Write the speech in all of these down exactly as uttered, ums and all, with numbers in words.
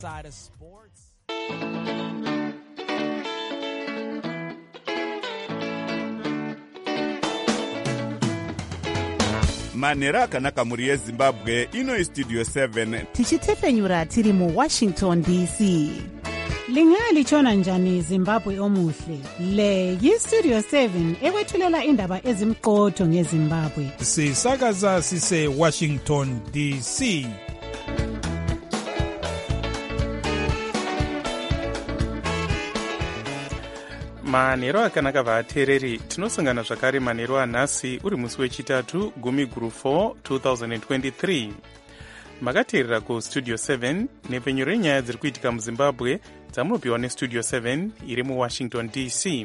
Side of sports. manhero akanaka mhuri yezimbabwe. ino istudio seven tichitefenyura tiri muwashington D C. Lingalitshona njani Zimbabwe omuhle? Le yistudio seven ekwethulela indaba ezimqotho ngeZimbabwe. Sisakaza sise Washington D C. manhero akanaka vateereri, tinosangana zvakare manhero anhasi uri musi wechitatu gumi guru four twenty twenty-three. makateerera kustudio seven nepfenyuro renyaya dziri kuitika muzimbabwe dzamunopiwa nestudio seven iri muwashington D C.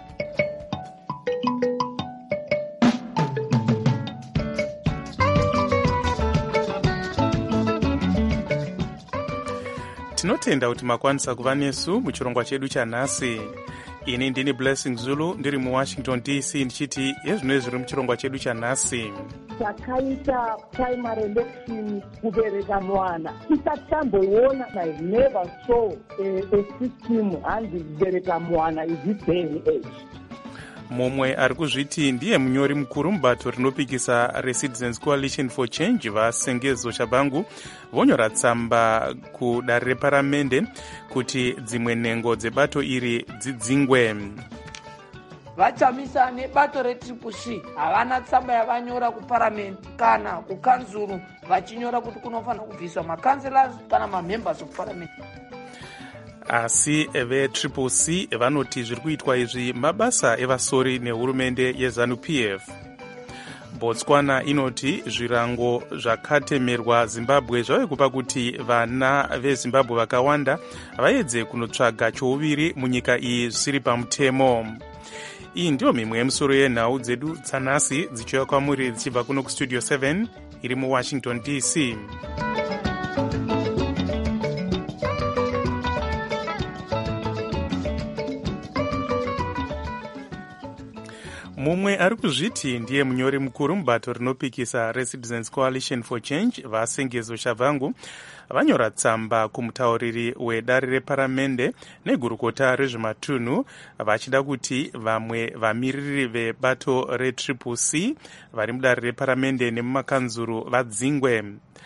tinotenda kuti makwanisa kuva nesu muchirongwa chedu chanhasi. ini ndini Blessing Zulu ndiri muwashington D C ndichiti yezvino zviri muchirongwa chedu chanhasi. takaita primary election kubereka mwana tisatamboona. I never saw a, a system handi kubereka mwana is this day and age. mumwe ari kuzviti ndiye munyori mukuru mubato rinopikisa reCitizens Coalition for Change vasengezo Shabangu vonyora tsamba kudare reparamende kuti dzimwe nhengo dzebato iri dzidzingwe. vachamisa nebato retriple C havana tsamba yavanyora kuparamende kana kukanzuru vachinyora kuti kunofanira kubviswa makanselas kana mamembers of parliament. asi vetriple C vanoti zviri kuitwa izvi mabasa evasori nehurumende yeZANU P F. Botswana inoti zvirango zvakatemerwa Zimbabwe zvave kupa kuti vana veZimbabwe vakawanda vaedze kunotsvaga chouviri munyika iyi zvisiri pamutemo. iyi ndiyo mimwe yemisoro yenhau dzedu dzanhasi dzichiuya kwamuri dzichibva kuno kustudio seven iri muwashington D C. mumwe ari kuzviti ndiye munyori mukuru mubato rinopikisa reCitizens Coalition for Change vasengezo Shabangu vanyora tsamba kumutauriri wedare reparamende negurukota rezvematunhu vachida kuti vamwe vamiriri vebato retriple C vari mudare reparamende nemumakanzuru vadzingwe.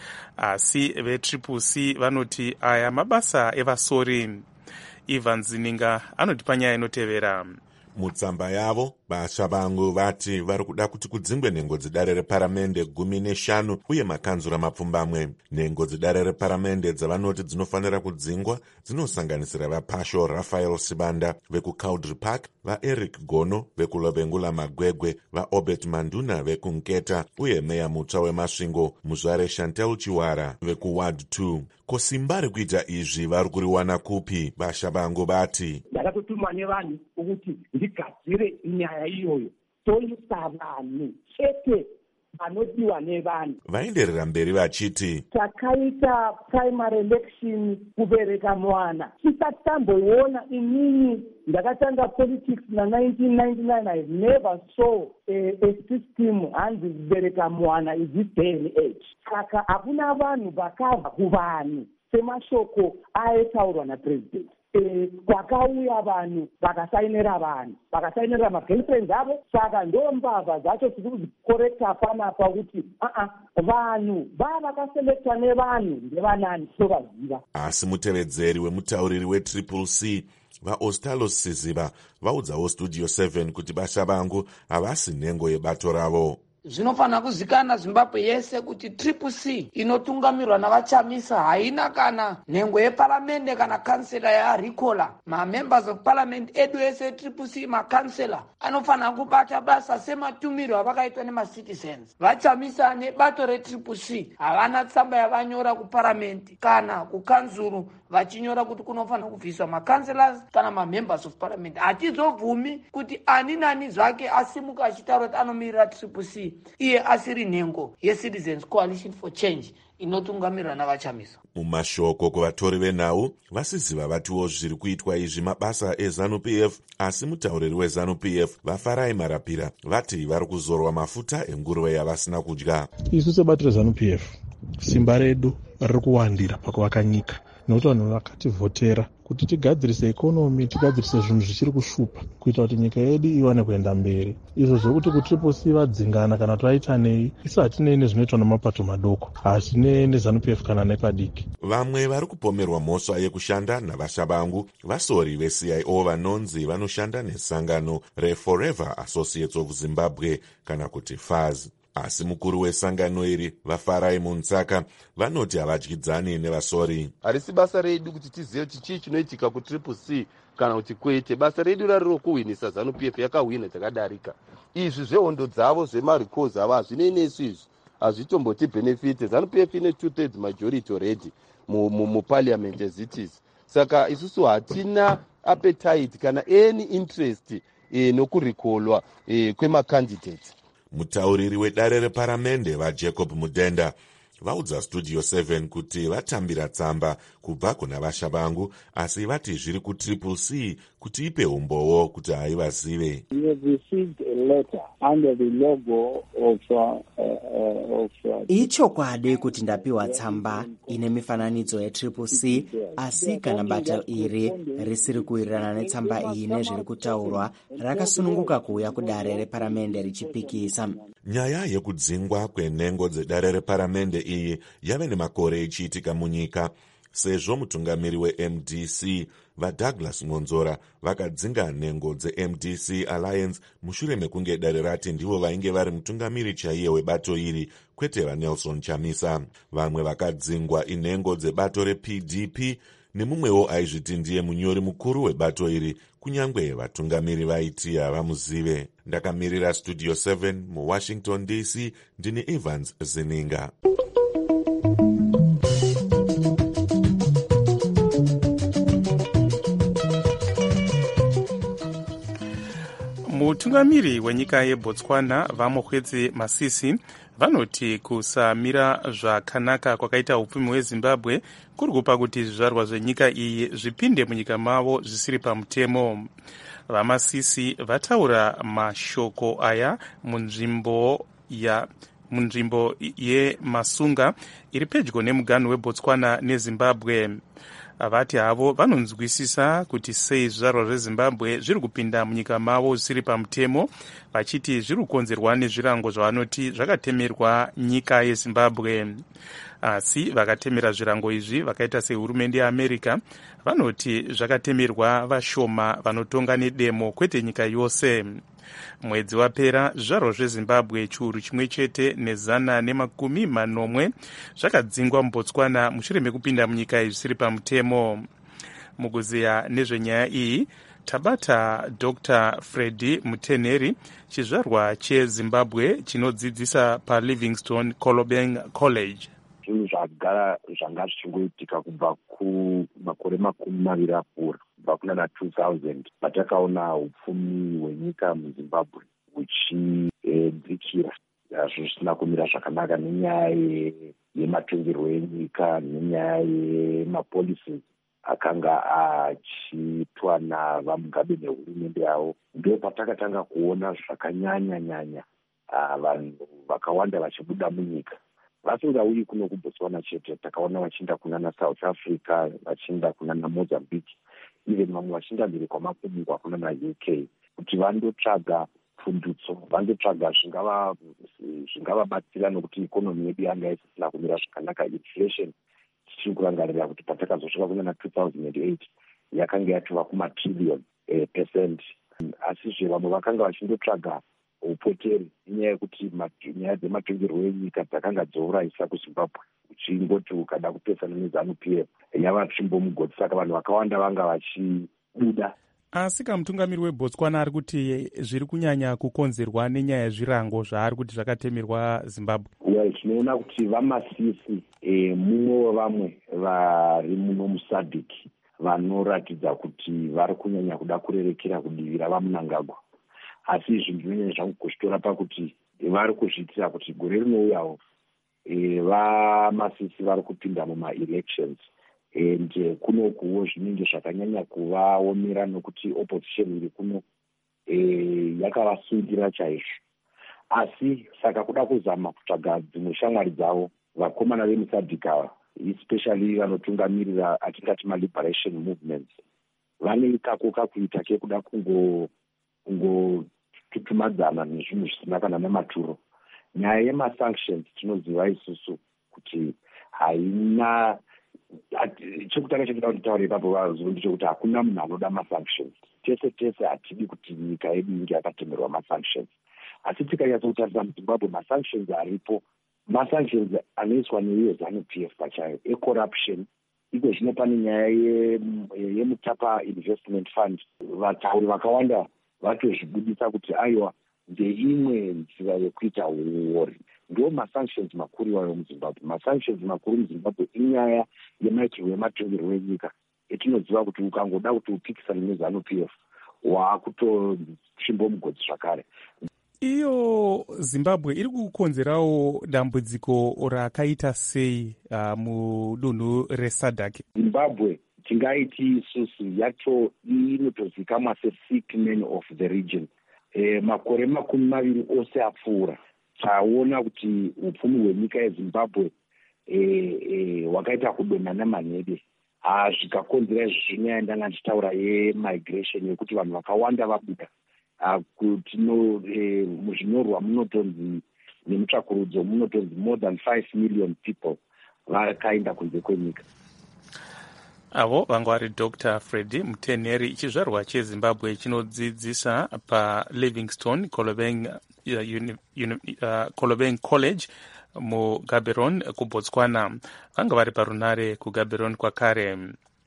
asi vetriple C vanoti aya mabasa evasori. Ivan Zininga anoti panyaya inotevera. mutsamba yavo vaShabangu vati vari kuda kuti kudzingwe nhengo dzedare reparamende gumi neshanu uye makanzura mapfumbamwe. nhengo dzedare reparamende dzavanoti dzinofanira kudzingwa dzinosanganisira vaPasho Raphael Sibanda vekuCaudry Park, vaEric Gono vekulovengula Magwegwe, vaObert Manduna vekuNketa uye meya mutsva weMasvingo Muzvare Chantel Chiwara vekuward two. kosimba rekuita izvi vari kuriwana kupi? vaShabangu vati ndakatumwa nevanhu ukuthi ndigadzire nyaya iyoyo toisa vanhu chete vanodiwa nevanhu. vaenderera mberi vachiti takaita primary election kubereka mwana tisatamboona. inini ndakatanga politics na nineteen ninety-nine. I never saw a, a system handi kubereka mwana is this day and age. saka hakuna vanhu vakabva kuvanhu semashoko aitaurwa napresident. E, kwakauya vanhu vakasainira vanhu vakasainira magirlfriends avo. saka ndo mbavha dzacho tiri kuzikorekta panapa kuti aa vanhu vaa vakaselekta nevanhu ndevanani tovaziva. asi mutevedzeri wemutauriri wetriple C vaOstalo Siziva vaudzawo studio seven kuti vaShabangu havasi nhengo yebato ravo. zvinofanira kuzikana Zimbabwe yese kuti triple C inotungamirwa navachamisa haina kana nhengo yeparamende kana kansela yarikola. mamembers of parliament edu ese triple C makansela anofanira kubata basa sematumiro avakaitwa nemacitizens. vachamisa nebato retriple C havana tsamba yavanyora kuparamende kana kukanzuru vachinyora kuti kunofanira kubviswa makanselas kana mamembers of parliament. hatizobvumi kuti ani nani zvake asimuka achitaura kuti anomirira triple C iye asiri nhengo yeCitizens Coalition for Change inotungamirwa navachamisa. mumashoko kuvatori venhau vaSiziva vatiwo zviri kuitwa izvi mabasa eZANU P F. asi mutauriri weZANU P F vaFarai Marapira vati vari kuzorwa mafuta enguruve yavasina kudya. isu sebato reZANU P F simba redu riri kuwandira pakuvaka nyika. nekuti vanhu vakativhotera kuti tigadzirise ikonomi, tigadzirise zvinhu zvichiri kushupa kuita kuti nyika yedu iwane kuenda mberi. Izvo zvokuti kutriple C vadzingana kana kuti vaita nei, isu hatinei nezvinoitwa namapato madoko, hatinei neZANU-P F kana nepadiki. Vamwe vari kupomerwa mhosva yekushanda navashabangu vasori ve-C I O vanonzi vanoshanda nesangano reForever Associates of Zimbabwe kana kuti F A Z. Asi mukuru wesangano iri vaFarai Muntsaka vanoti havadyidzani nevasori. Harisi basa redu kuti tizive kuti chii chinoitika kutriple C kana kuti kwete. Basa redu rari kuhwinisa ZANU-P F yakahwina dzakadarika. Izvi zvehondo dzavo zvemarikozi ava hazvinei nesu izvi. Hazvitomboti benefit. ZANU-P F ine two thirds majority already muparliament as it is. Saka isusu hatina appetite kana any interest eh, nokurikolwa eh, kwemacandidates. Mutauriri wedare reparamende vaJacob Mudenda vaudza Studio seven kuti vatambira tsamba kubva kuna vashabangu, asi vati zviri kutriple C kuti ipe umbowo kuti haivazive. Ichokwadi kuti ndapiwa tsamba ine mifananidzo yetriple C, asi kana bata iri risiri kuwirirana netsamba iyi nezviri kutaurwa, rakasununguka kuuya kudare reparamende richipikisa. Nyaya yekudzingwa kwenhengo dzedare reparamende iyi yave nemakore ichiitika munyika, sezvo mutungamiri we-M D C vaDouglas Ngonzora vakadzinga nhengo dze-M D C Alliance mushure mekunge dare rati ndivo vainge vari mutungamiri chaiye webato iri, kwete vaNelson Chamisa. Vamwe vakadzingwa inhengo dzebato reP D P nemumwewo aizviti ndiye munyori mukuru webato iri, kunyangwe vatungamiri vaiti havamuzive. Ndakamirira Studio seven muWashington D C, ndini Evans Zininga. Mutungamiri wenyika yeBotswana Vamokwedzi Masisi vanoti kusamira zvakanaka kwakaita upfumi hweZimbabwe kuri kupa kuti zvizvarwa zvenyika iyi zvipinde munyika mavo zvisiri pamutemo. VaMasisi vataura mashoko aya munzvimbo ya munzvimbo yeMasunga iri pedyo nemuganhu weBotswana neZimbabwe. Vati havo vanonzwisisa kuti sei zvizvarwa zveZimbabwe zviri kupinda munyika mavo zvisiri pamutemo, vachiti zviri kukonzerwa nezvirango zvavanoti zvakatemerwa nyika yeZimbabwe. Asi vakatemera zvirango izvi vakaita sehurumende yeAmerica vanoti zvakatemerwa vashoma vanotonga nedemo, kwete nyika yose. Mwedzi wapera zvizvarwa zveZimbabwe chiuru chimwe chete nezana nemakumi manomwe zvakadzingwa muBotswana mushure mekupinda munyika zvisiri pamutemo. Mukuziya nezvenyaya iyi tabata Doctor Freddy Muteneri, chizvarwa cheZimbabwe chinodzidzisa paLivingstone Kolobeng College. Zvinhu zvagara zvanga zvichingoitika kubva kumakore makumi maviri apfuura, kubva kunana two thousand patakaona upfumi hwenyika muZimbabwe huchidzikira, zvisina kumira zvakanaka nenyaya yematongerwo enyika, nenyaya yemapolisi akanga achiitwa navaMugabe nehurumende yavo. Ndo patakatanga kuona zvakanyanya nyanya vanhu vakawanda vachibuda munyika. Vasingauyi kuno kuBotswana chete, takaona vachienda kunana South Africa, vachienda kunana Mozambique, even vamwe vachienda mberi kwamakumi kunana U K kuti vandotsvaga pfundutso, vandotsvaga zvingava zvingavabatsira nokuti ikonomi yedu yanga isisina kumira zvakanaka. Inflation tichiri kurangarira kuti patakazosvika kunana two thousand eight yakanga yatova kumatrillion eh, percent. Asizve vamwe vakanga vachindotsvaga upoteri inyaya yekuti nyaya dzematongerwo enyika dzakanga dzourayisa kuZimbabwe, uchingoti ukada kupesana neZANU-P F yava tsvimbo mugodhi, saka vanhu vakawanda vanga vachibuda. Asi kamutungamiri weBotswana ari kuti zviri kunyanya kukonzerwa nenyaya yezvirango zvaari kuti zvakatemerwa Zimbabwe. Well, tinoona kuti vaMasisi e, mumwe wevamwe vari muno muSADC vanoratidza kuti vari kunyanya kuda kurerekera kudivira vaMunangagwa. Asi izvi ndinonyanya zvangu kuzvitora pakuti vari kuzviitira kuti gore rinouyawo e, vaMasisi vari kupinda muma-elections, and kunokuwo zvinenge zvakanyanya kuvaomera nokuti opposition iri kuno e, yakavasungira chaizvo. Asi saka kuda kuzama kutsvaga dzimwe shamwari dzavo vakomana vemuSADC ava especially vanotungamirira atingati maliberation movements vane kako kakuita kekuda kungo kungotutumadzana nezvinhu zvisina kana nematuro. Nyaya yemasanctions tinoziva isusu kuti haina chekutanga chekuda kuti taure ipapo vazuva ndechekuti hakuna munhu anoda masanctions. Tese tese hatidi kuti nyika yedu inge yakatemerwa masanctions, asi tikanyatsokutarisa muzimbabwe masanctions aripo masanctions anoiswa neiyo ZANU P F pachayo ecorruption. Iko zvino pane nyaya yemutapa investment fund, vatauri vakawanda vatozvibudisa kuti aiwa ndeimwe nzira yekuita uori. Ndo masanctions makuru iwayo muzimbabwe. Masanctions makuru muzimbabwe inyaya yemaitirwo ematongerwo enyika etinoziva kuti ukangoda kuti upikisane neZANU P F wakutochimbo mugodzi zvakare. Iyo Zimbabwe iri kukonzerawo dambudziko rakaita sei uh, mudunhu reSADC? Zimbabwe tingaiti isusu yacho inotozikamwa se-sick man of the region. E, makore makumi maviri ose apfuura taona kuti upfumi hwenyika yeZimbabwe e, e, wakaita kudonha nemanhede. Zvikakonzera izvi zvinyaya ndanga ndichitaura yemigration yekuti vanhu vakawanda vabuda. Kuti no e, muzvinyorwa munotonzi nemutsvakurudzo munotonzi more than five million people vakaenda kunze kwenyika. Avo vanga vari Doctor Freddy Mutenheri, chizvarwa cheZimbabwe chinodzidzisa paLivingstone Kolobeng uh, uni, uni, uh, Kolobeng College muGaborone kuBotswana. Vanga vari parunare kuGaborone kwakare.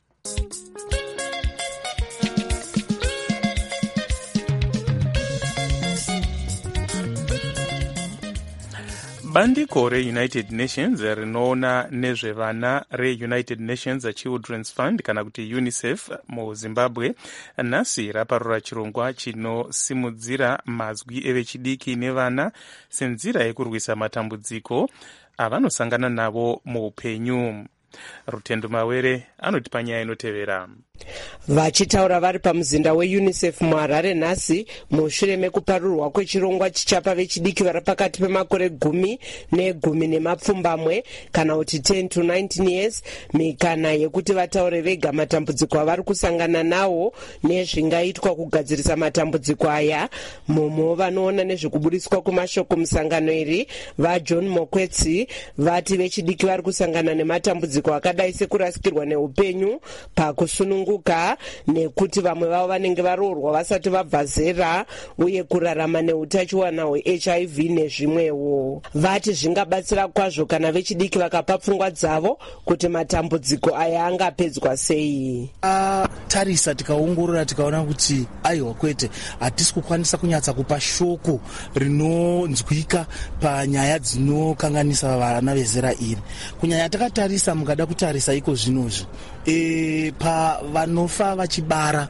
Bandiko reUnited Nations rinoona nezvevana reUnited Nations Children's Fund kana kuti UNICEF muZimbabwe nhasi raparura chirongwa chinosimudzira mazwi evechidiki nevana senzira yekurwisa matambudziko avanosangana navo muupenyu. Rutendo Mawere anotipa nyaya inotevera. Vachitaura vari pamuzinda weUNICEF muHarare nhasi mushure mekuparurwa kwechirongwa chichapa vechidiki vari pakati pemakore gumi negumi nemapfumbamwe kana kuti ten to nineteen years mikana yekuti vataure vega matambudziko avari kusangana nawo nezvingaitwa kugadzirisa matambudziko aya. Mumo vanoona nezvekubudiswa kumashoko musangano iri vaJohn Mokwetsi vati vechidiki vari kusangana nematambudziko akadai sekurasikirwa neupenyu pakusununguka nekuti vamwe vavo vanenge varoorwa vasati vabva zera uye kurarama neutachiwana hweH I V nezvimwewo. Vati zvingabatsira kwazvo kana vechidiki vakapa pfungwa dzavo kuti matambudziko aya angapedzwa sei. Tarisa tikaongorora tikaona kuti aiwa kwete hatisi kukwanisa kunyatsa kupa shoko rinonzwika panyaya dzinokanganisa vana vezera iri. Kunyanya takatarisa mukada kutarisa iko zvinozvi e, pa vanofa vachibara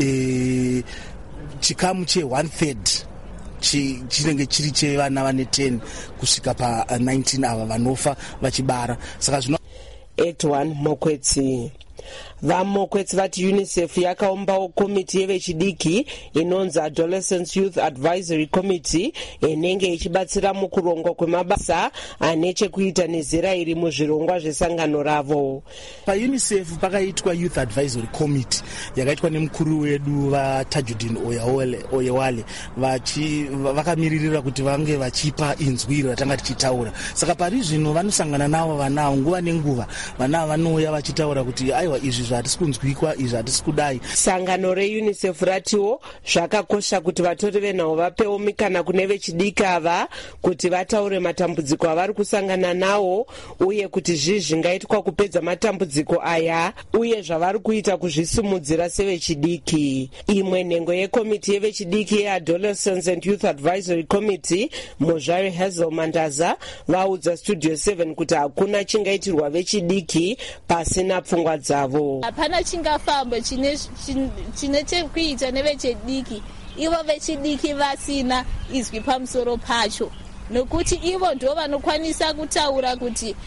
e, chikamu che one third chinenge chiri chevana vane ten kusvika pa nineteen ava vanofa vachibara. Saka zvino Edwan Mokwetsi vamokwetsi vati UNICEF yakaumbawo komiti yevechidiki inonzi Adolescent Youth Advisory Committee inenge ichibatsira mukurongwa kwemabasa ane chekuita nezera iri muzvirongwa zvesangano ravo. PaUNICEF pakaitwa Youth Advisory Committee yakaitwa nemukuru wedu vaTajuddin Oyewale vachi vakamiririra kuti vange vachipa inzwi ratanga tichitaura. Saka pari zvino vanosangana navo vana nguva nenguva vana vanouya vachitaura kuti aiwa izvi zvatisi kunzwikwa izvi hatisi kudai. Sangano reUNICEF ratiwo zvakakosha kuti vatori venhau vapewo mikana kune vechidiki ava kuti vataure matambudziko avari kusangana nawo uye kuti zvii zvingaitwa kupedza matambudziko aya uye zvavari kuita kuzvisimudzira sevechidiki. Imwe nhengo yekomiti yevechidiki yeAdolescents and Youth Advisory Committee Mozhari Hazel Mandaza vaudza Studio seven kuti hakuna chingaitirwa vechidiki pasina pfungwa dzavo. Hapana chingafamba chine chine chekuita nevechidiki ivo vechidiki vasina izwi pamusoro pacho nokuti ivo ndo vanokwanisa kutaura kuti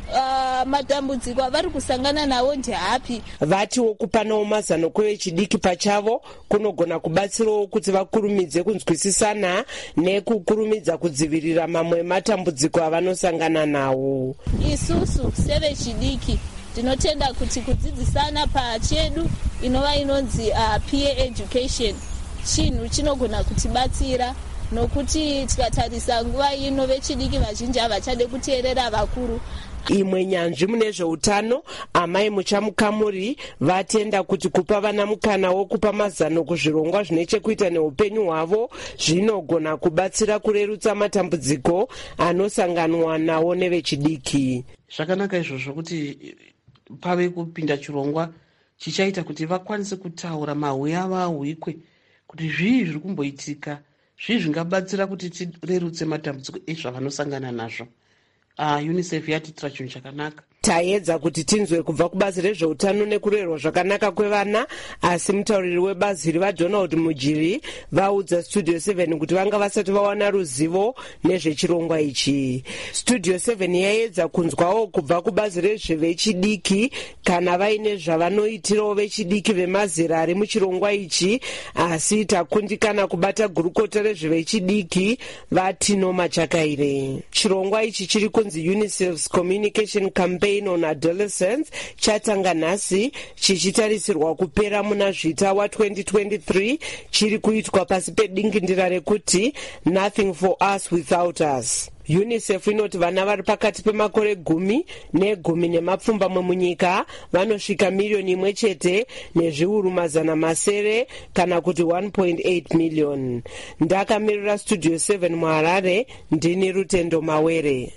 uh, matambudziko avari kusangana nawo ndeapi. Vatiwo kupanawo mazano kwevechidiki pachavo kunogona kubatsirawo kuti vakurumidze kunzwisisana nekukurumidza kudzivirira mamwe matambudziko avanosangana nawo. Isusu sevechidiki tinotenda kuti kudzidzisana pachedu inova inonzi uh, peer education chinhu chinogona kutibatsira, nokuti tikatarisa nguva ino vechidiki vazhinji havachade kuteerera vakuru. Imwe nyanzvi mune zveutano amai muchamukamuri vatenda kuti kupa vana mukana wokupa mazano kuzvirongwa zvine chekuita neupenyu hwavo zvinogona kubatsira kurerutsa matambudziko anosanganwa nawo nevechidiki. Zvakanaka izvozvo kuti pave kupinda chirongwa chichaita kuti vakwanise kutaura mahwe avo ahwikwe kuti zvii zviri kumboitika, zvii zvingabatsira kuti tirerutse matambudziko ezvavanosangana nazvo. Uh, UNICEF yatitira chinhu chakanaka. Taedza kuti tinzwe kubva kubazi rezveutano nekurerwa zvakanaka kwevana, asi mutauriri webazi iri vaDonald Mujiri vaudza Studio seven kuti vanga vasati vawana ruzivo nezvechirongwa ichi. Studio seven yaedza kunzwawo kubva kubazi rezvevechidiki kana vaine zvavanoitirawo vechidiki vemazera ari muchirongwa ichi, asi takundikana kubata gurukota rezvevechidiki vaTino Machakaire. Chirongwa ichi chiri kunzi UNICEF's Communication Campaign on Adolescence chatanga nhasi chichitarisirwa kupera muna zvita wa twenty twenty-three, chiri kuitwa pasi pedingindira rekuti Nothing for us without us. UNICEF inoti vana vari pakati pemakore gumi negumi nemapfumbamwe munyika vanosvika miriyoni imwe chete nezviuru mazana masere kana kuti one point eight million. Ndakamirira Studio seven muHarare, ndini Rutendo Mawere.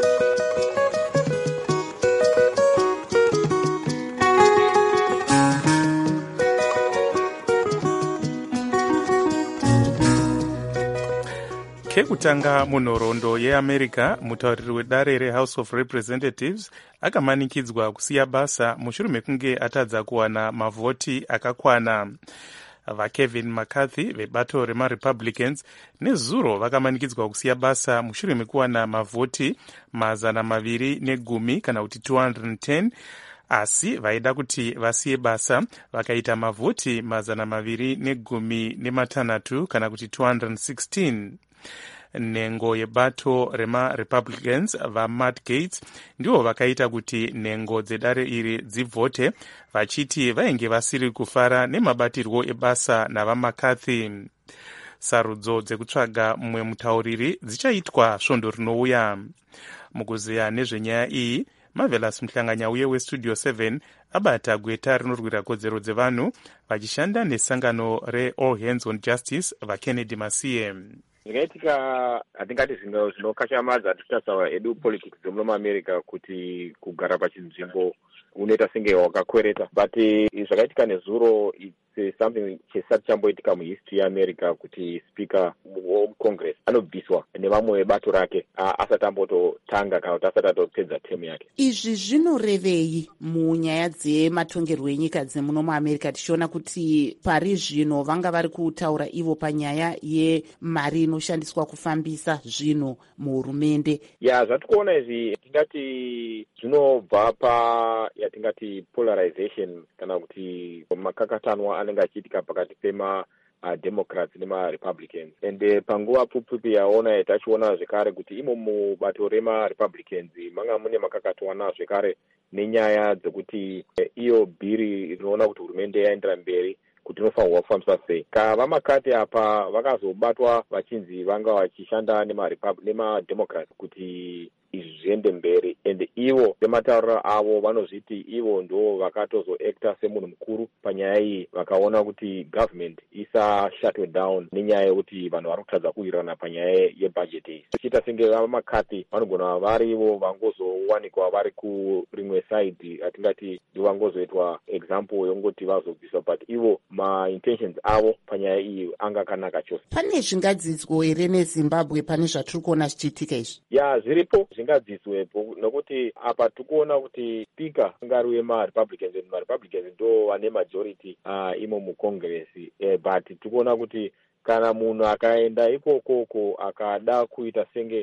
Kekutanga munhoroondo yeAmerica, mutauriri wedare reHouse of Representatives akamanikidzwa kusiya basa mushure mekunge atadza kuwana mavhoti akakwana. VaKevin McCarthy vebato remaRepublicans nezuro vakamanikidzwa kusiya basa mushure mekuwana mavhoti mazana maviri negumi kana kuti two hundred ten, asi vaida kuti vasiye basa vakaita mavhoti mazana maviri negumi nematanhatu kana kuti two hundred sixteen. Nhengo yebato remaRepublicans vaMatt Gaetz ndivo vakaita kuti nhengo dzedare iri dzivhote, vachiti vainge vasiri kufara nemabatirwo ebasa navaMcCarthy. Sarudzo dzekutsvaga mumwe mutauriri dzichaitwa svondo rinouya. Mukuziya nezvenyaya iyi, Marvelous Muhlanganyauye weStudio seven abata gweta rinorwira kodzero dzevanhu vachishanda nesangano reAll Hands on Justice vaKennedy Masiye. Zvingaitika hatingati zvinhu zvinokashamadza tichitasaura edu politics dzemuno muAmerica kuti kugara pachinzvimbo unoita senge wakakwereta, but zvakaitika nezuro it's something chisati chamboitika muhistory yeAmerica kuti speaker weCongress anobviswa nevamwe vebato rake asati ambototanga kana kuti asati atopedza term yake. Izvi zvinorevei munyaya dzematongerwo enyika dzemuno muAmerica, tichiona kuti pari zvino vanga vari kutaura ivo panyaya yemari inoshandiswa kufambisa zvinhu muhurumende? Ya, zvatikuona izvi tingati zvinobva pa yatingati polarization kana kuti makakatanwa anenge achiitika pakati pema uh, Democrats nemaRepublicans, and uh, panguva pfupi yaona tachiona zvekare kuti imo mubato remaRepublicans manga mune makakatanwa zvekare nenyaya dzekuti uh, iyo bhiri rinoona kuti hurumende yaendera mberi kuti inofanirwa kufambiswa sei. KavaMcCarthy apa vakazobatwa vachinzi vanga vachishanda nemademocrats kuti izvi zviende mberi, and ivo vematauriro avo vanozviti ivo ndo vakatozoacta semunhu mukuru panyaya iyi, vakaona kuti government isa shuttle down nenyaya yekuti vanhu vari kutadza kuwirirana panyaya yebudget iyi. Chiita senge vaMcCarthy vanogona varivo vangozowanikwa vari kurimwe side, atingati ndivangozoitwa example yongoti vazobviswa, but ivo ma-intentions avo panyaya iyi anga kanaka chose. Pane zvingadzidzwa here neZimbabwe pane zvatiri kuona zvichiitika izvi? Ya, zviripo zvingadzidzwepo, nokuti apa tikuona kuti speaker ngari wemaRepublicans, and maRepublicans ndo vane majority uh, imo muCongress, eh, but tikuona kuti kana munhu akaenda ikokoko akada kuita senge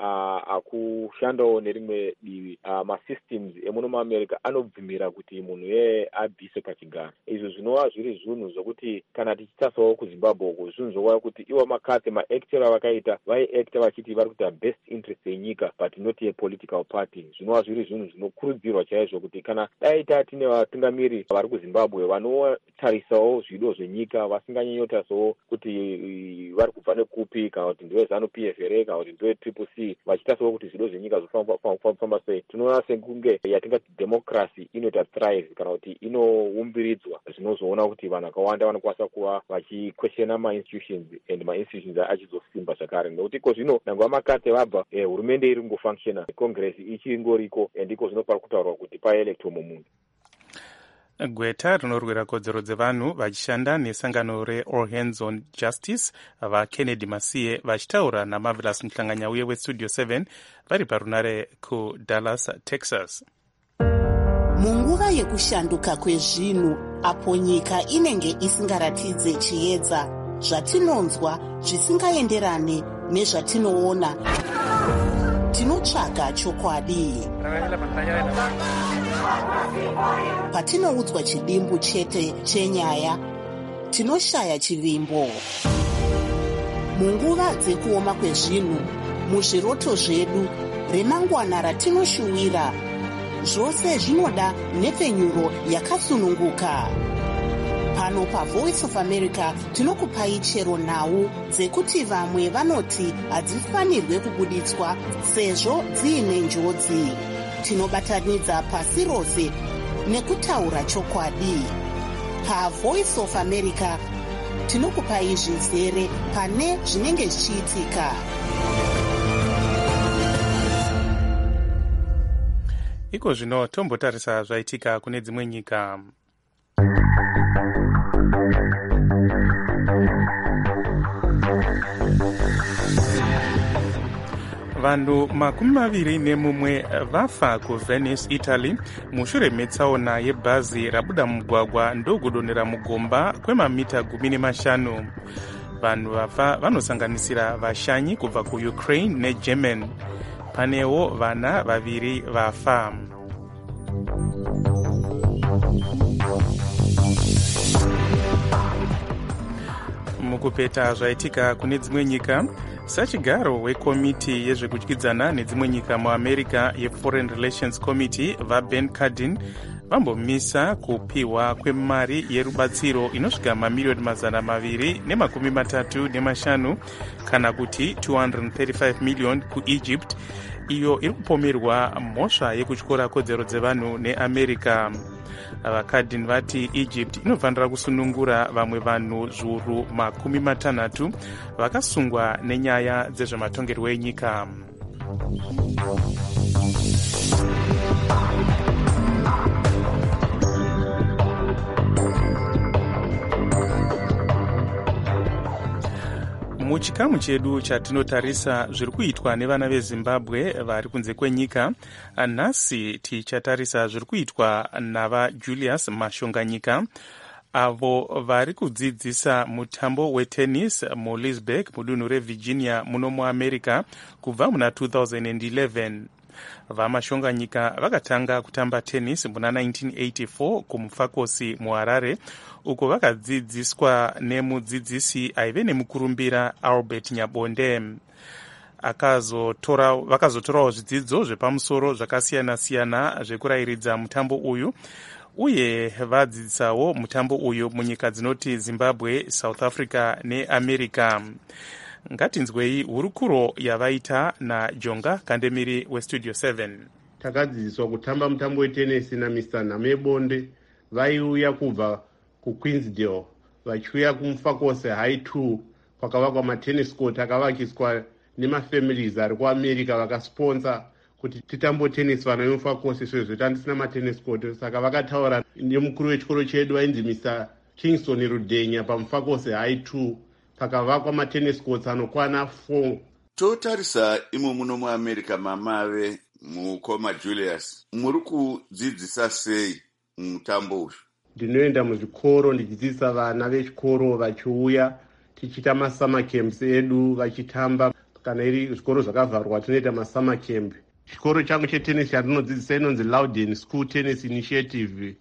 uh, akushandawo nerimwe divi uh, masystems emuno muamerica anobvumira kuti munhu yeye abvise pachigaro. Izvo zvinova zviri zvinhu zvokuti kana tichitasawo kuzimbabwe uko zvinhu zvokuva kuti ivo makatsi maactora vakaita vaiacta vachiti vari kuita best interest yenyika but not yepolitical party. Zvinova zviri zvinhu zvinokurudzirwa chaizvo kuti kana dai tatine vatungamiri vari kuzimbabwe vanotarisawo zvido zvenyika vasinganyanyotarisawo kuti vari kubva nekupi kana kuti ndiwe zanu P F here kana kuti ndiwe triple C vachitasawo kuti zvido zvenyika zvofamba sei. Tinoona sekunge yatingati democracy inoita thrive kana kuti inoumbilidzwa zvinozoona kuti vanhu vakawanda vanokwanisa kuva vachiquestiona ma-institutions and ma-institutions achizosimba zvakare nekuti iko zvino nangwa makate vabva eh, hurumende iri kungofunctiona congress ichingoriko and iko zvino pari kutaurwa kuti paelecto mumunhu. Gweta rinorwira kodzero dzevanhu vachishanda nesangano reAll Hands on Justice vaKennedy Masiye vachitaura naMarvelous Muhlanganyauye weStudio seven vari parunare kuDallas, Texas. Munguva yekushanduka kwezvinhu apo nyika inenge isingaratidze chiedza zvatinonzwa zvisingaenderane nezvatinoona, tinotsvaga chokwadi. Patinoudzwa chidimbu chete chenyaya, tinoshaya chivimbo. Munguva dzekuoma kwezvinhu, muzviroto zvedu, remangwana ratinoshuwira, zvose zvinoda nhepfenyuro yakasununguka. Pano paVoice of America tinokupai chero nhau dzekuti vamwe vanoti hadzifanirwe kubuditswa sezvo dziine njodzi. Tinobatanidza pasi rose nekutaura chokwadi. PaVoice of America tinokupai zvizere pane zvinenge zvichiitika. Iko zvino tombotarisa zvaitika kune dzimwe nyika. Vanhu makumi maviri nemumwe vafa kuVenice, Italy mushure metsaona yebhazi rabuda mugwagwa ndokudonhera mugomba kwemamita gumi nemashanu. Vanhu vafa vanosanganisira vashanyi kubva kuUkraine neGerman. Panewo vana vaviri vafa. Mukupeta zvaitika kune dzimwe nyika, sachigaro wekomiti yezvekudyidzana nedzimwe nyika muAmerica yeForeign Relations Committee vaBen Cardin vambomisa kupiwa kwemari yerubatsiro inosvika mamiliyoni mazana maviri nemakumi matatu nemashanu kana kuti two hundred thirty-five million kuEgypt, iyo iri kupomerwa mhosva yekutyora kodzero dzevanhu neAmerica. VaCardin vati Egypt inofanira kusunungura vamwe vanhu zviuru makumi matanhatu vakasungwa nenyaya dzezvematongerwo enyika. Muchikamu chedu chatinotarisa zviri kuitwa nevana veZimbabwe vari kunze kwenyika, nhasi tichatarisa zviri kuitwa navaJulius Mashonganyika avo vari kudzidzisa mutambo wetennis muLeesburg mudunhu reVirginia muno muAmerica kubva muna two thousand eleven. VaMashonganyika vakatanga kutamba tennis muna nineteen eighty-four kumufakosi muHarare, uko vakadzidziswa nemudzidzisi aive nemukurumbira Albert Nyabonde. Vakazotorawo zvidzidzo zvepamusoro zvakasiyana-siyana zvekurayiridza mutambo uyu, uye vadzidzisawo mutambo uyu munyika dzinoti Zimbabwe, South Africa neAmerica. Ngatinzwei hurukuro yavaita naJonga Kandemiri weStudio seven. Takadzidziswa kutamba mutambo wetenesi naMr Namebonde. Vaiuya kubva kuQueensdale vachiuya kumufakosi high two kwakavakwa matennis court akavakiswa nemafamilies ari kuAmerica vakasponsa kuti titambo tennis vana vemufakosi sezvo tandisina matennis court. Saka vakataura nemukuru wechikoro chedu ainzi Mr Kingston Rudenya pamufakosi high two pakavakwa matennis courts anokwana four. Totarisa imo muno muAmerica mamave mukoma Julius, muri kudzidzisa sei mutambo uyu? Ndinoenda muzvikoro ndichidzidzisa vana vechikoro vachiuya tichita masummer camps edu vachitamba kana iri zvikoro zvakavharwa tinoita masummer camp. Chikoro changu chetennis yandinodzidzisa inonzi Loudon School Tennis Initiative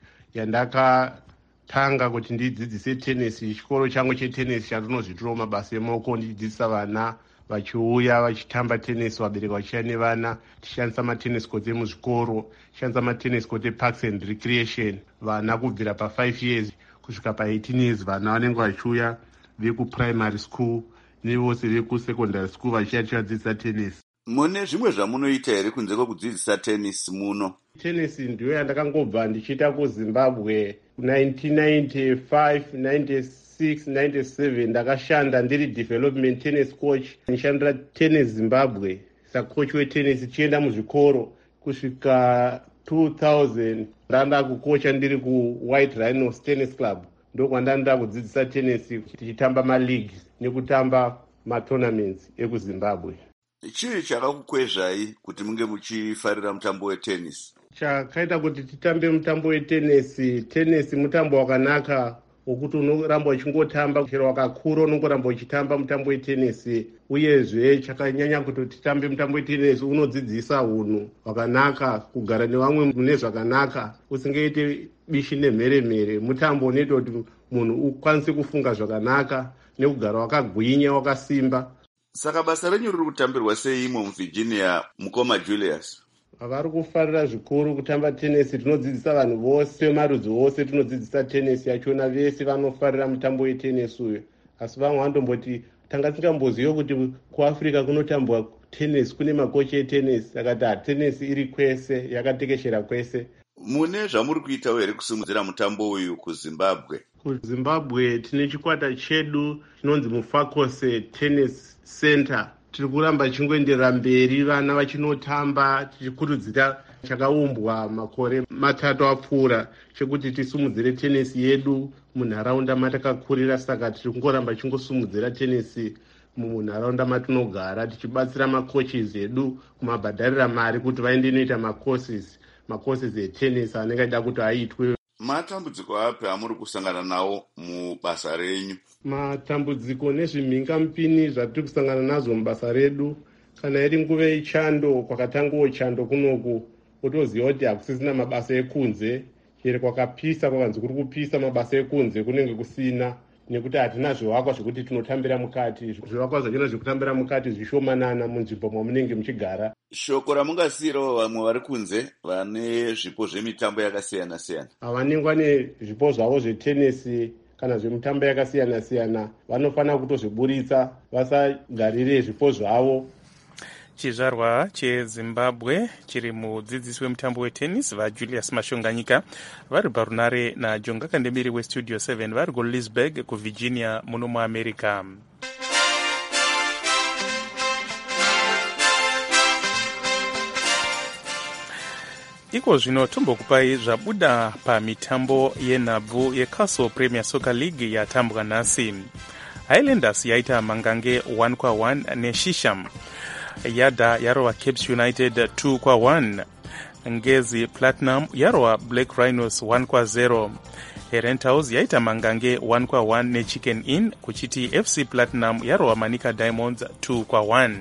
yandakatanga kuti ndidzidzise tennis. Chikoro changu chetennis chandinozvitirawo mabasa emaoko ndichidzidzisa vana vachiuya vachitamba tennis, vabereki vachiya nevana, tichishandisa matennis court emuzvikoro, tichishandisa matennis court eparks and recreation. Vana kubvira pa5 years kusvika pa18 years vana vanenge vachiuya vekuprimary school nevose vekusecondary school vachiya tichivadzidzisa tennis. Mune zvimwe zvamunoita here kunze kwekudzidzisa tennis muno? Tennis ndiyo yandakangobva ndichiita kuZimbabwe nineteen ninety-five, ninety-six, ninety-seven. Ndakashanda ndiri development tennis coach, ndishandira tennis Zimbabwe sacoach wetennis, tichienda muzvikoro kusvika two thousand. Ndanda kukocha ndiri kuWhite Rhinos Tennis Club, ndokwandanda kudzidzisa tennis tichitamba maleagues nekutamba matournaments ekuZimbabwe. Chii chakakukwezvai kuti munge muchifarira mutambo wetennis? Chakaita kuti titambe mutambo wetennis, tennis mutambo wakanaka wokuti unoramba uchingotamba chero wakakura unongoramba uchitamba mutambo wetennis. Uyezve chakanyanya kuti titambe mutambo wetennis unodzidzisa unhu hwakanaka, kugara nevamwe mune zvakanaka, usingaite bishi nemheremhere. Mutambo unoita kuti munhu ukwanise kufunga zvakanaka nekugara wakagwinya wakasimba. Saka basa renyu riri kutambirwa sei imo muVirginia, mukoma Julius? Vari kufarira zvikuru kutamba tennis. Tinodzidzisa vanhu vose, marudzi ose tinodzidzisa tennis yachona, vese vanofarira mutambo wetennis uyu. Asi vamwe vandomboti tanga tisingamboziva kuti kuAfrica kunotambwa tennis, kune makochi etennis. Akati tennis iri kwese, yakatekeshera kwese. Mune zvamuri kuitawo here kusimudzira mutambo uyu kuZimbabwe? KuZimbabwe tine chikwata chedu chinonzi Mufakose Tennis Center. Tiri kuramba chingoenderera mberi vana vachinotamba, tichikurudzira chakaumbwa makore matatu apfuura chekuti tisimudzire tenisi yedu munharaunda matakakurira. Saka tiri kungoramba chingosimudzira tenisi munharaunda matinogara, tichibatsira macoaches edu kumabhadharira mari kuti vaende noita macourses macourses etennis anenge achida kuti aitwe. Matambudziko api amuri kusangana nawo mubasa renyu? Matambudziko nezvimhingamupini zvatiri kusangana nazvo mubasa redu, kana iri nguva yechando, kwakatangawo chando kunoku, wotoziva kuti hakusisina mabasa ekunze. Chero kwakapisa, kwakanzi kuri kupisa, mabasa ekunze kunenge kusina, nekuti hatina zvivakwa zvekuti tinotambira mukati. Zvivakwa zvachona zvekutambira mukati zvishomanana munzvimbo mamunenge muchigara. Shoko ramungasiyirawo vamwe vari kunze vane zvipo zvemitambo yakasiyana siyana? Vanenge vane zvipo zvavo zvetenisi kana zvemitambo yakasiyana siyana vanofanira kutozviburitsa, vasagarire zvipo zvavo. Chizvarwa cheZimbabwe chiri mudzidzisi wemutambo wetennis vaJulius Mashonganyika vari parunare naJonga Kandemiri westudio seven vari kuLeesburg kuVirginia muno muAmerica. Iko zvino tombokupai zvabuda pamitambo yenhabvu yeCastle Premier Soccer League yatambwa nhasi. Highlanders yaita mangange one kwa one neShisham. Yada yarova Capes United two kwa one. Ngezi Platinum yarova Black Rhinos one kwa zero. Herentals yaita mangange one kwa one neChicken Inn, kuchiti F C Platinum yarova Manika Diamonds two kwa one.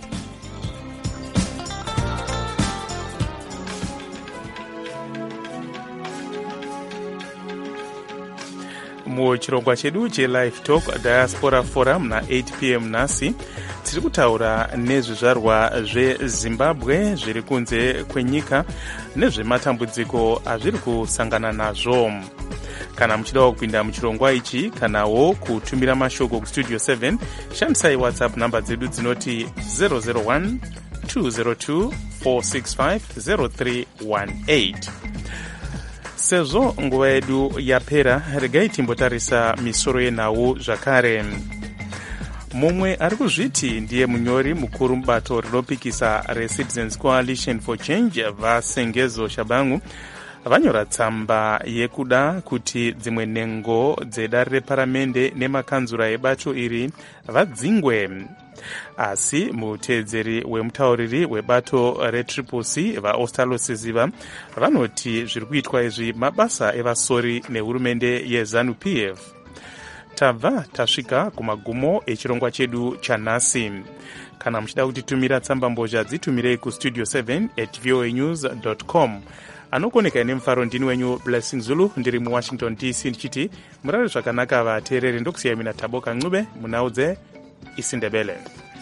Muchirongwa chedu cheLive Talk Diaspora Forum na eight p m nhasi tiri kutaura nezvizvarwa zveZimbabwe zviri kunze kwenyika nezvematambudziko azviri kusangana nazvo. Kana muchidawo kupinda muchirongwa ichi kanawo kutumira mashoko kustudio seven, shandisai WhatsApp namba dzedu dzinoti zero zero one two zero two four six five zero three one eight. Sezvo nguva yedu yapera, regai timbotarisa misoro yenhau zvakare. Mumwe ari kuzviti ndiye munyori mukuru mubato rinopikisa reCitizens Coalition for Change vaSengezo Shabangu vanyora tsamba yekuda kuti dzimwe nhengo dzedare reparamende nemakanzura ebato iri vadzingwe. Asi muteedzeri wemutauriri webato reTriple C vaOstalo Siziva vanoti zviri kuitwa izvi mabasa evasori nehurumende yeZANU P F. tabva tasvika kumagumo echirongwa chedu chanhasi. Kana muchida kutitumira tsamba mbozha dzitumirei kustudio seven at voa news dot com. Anokoneka nemufaro ndini wenyu Blessing Zulu, ndiri muwashington D C ndichiti murare zvakanaka vateereri. Ndokusiyai mina Taboka Ncube munaudze isiNdebele.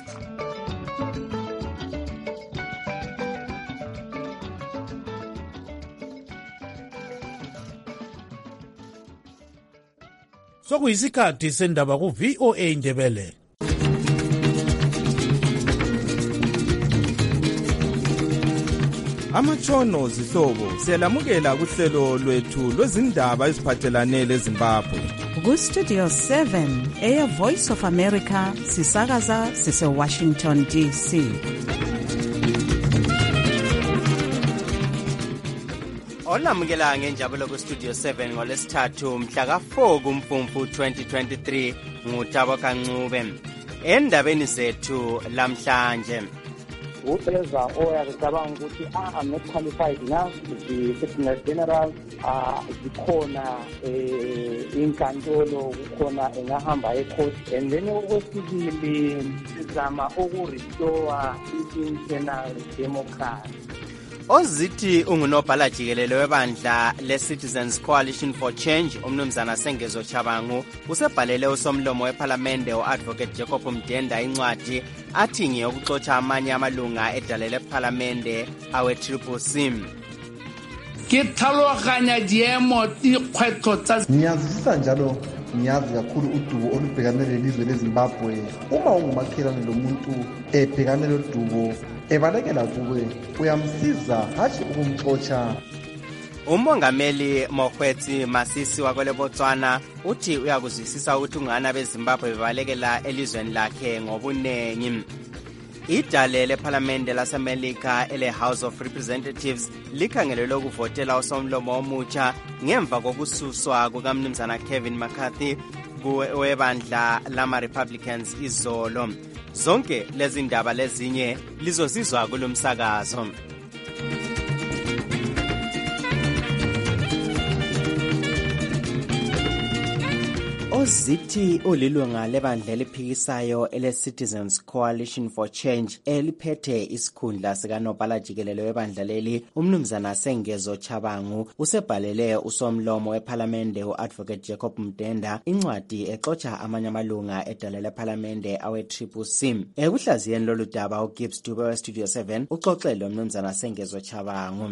Sokuyisikhathi sendaba ku V O A Ndebele. Amatshono zihlobo siyalamukela kuhlelo lwethu lwezindaba eziphathelane leZimbabwe. Ku Studio seven Air Voice of America sisakaza sise Washington D C. Olamukela ngenjabulo ku Studio seven ngolesithathu mhla ka four kuMfumfu twenty twenty-three nguTaboka Ncube. Endabeni zethu lamhlanje uPreza oyacabanga ukuthi ah I'm not qualified enough to be Secretary General, ah zikhona eh inkantolo kukhona engahamba ecourt, and then okwesibili sizama ukurestore i-internal democracy. Ozithi ungunobhala jikelele webandla le-Citizens Coalition for Change umnumzana Sengezo Chabangu usebhalele usomlomo weParlamente u-Advocate Jacob Mdenda incwadi athi ngeyokuxotsha amanye amalunga edale leParlamente awe-Triple C. Ke tlhaloganya diemo dikgwetlho tsa ngiyazisisa njalo ngiyazi kakhulu udubo olubhekane lelizwe leZimbabwe. Uma ungumakhelwane lomuntu ebhekane lodubo ebalekela kuwe uyamsiza hathi ukumxotsha. Umongameli Mokgweetsi Masisi wakwele Botswana uthi uyakuzwisisa ukuthi ungana beZimbabwe bebalekela elizweni lakhe ngobunengi. Idale leParlamente laseMelika ele House of Representatives likhangelelwe ukuvotela usomlomo omutsha ngemva kokususwa kukamnumzana Kevin McCarthy kuwebandla lama-Republicans izolo. Zonke lezi ndaba lezinye lizozizwa kulomsakazo. Ozithi olilunga lebandla eliphikisayo ele-Citizens Coalition for Change eliphethe isikhundla sikanobhala jikelele webandla leli umnumzana Sengezo Chabangu usebhalele usomlomo weParlamente u-Advocate Jacob Mdenda incwadi exotsha amanye amalunga edale leParlamente awe-Triple C. Ekuhlaziyeni lolu daba uGibbs Dube we-Studio seven uxoxele umnumzana Sengezo Chabangu.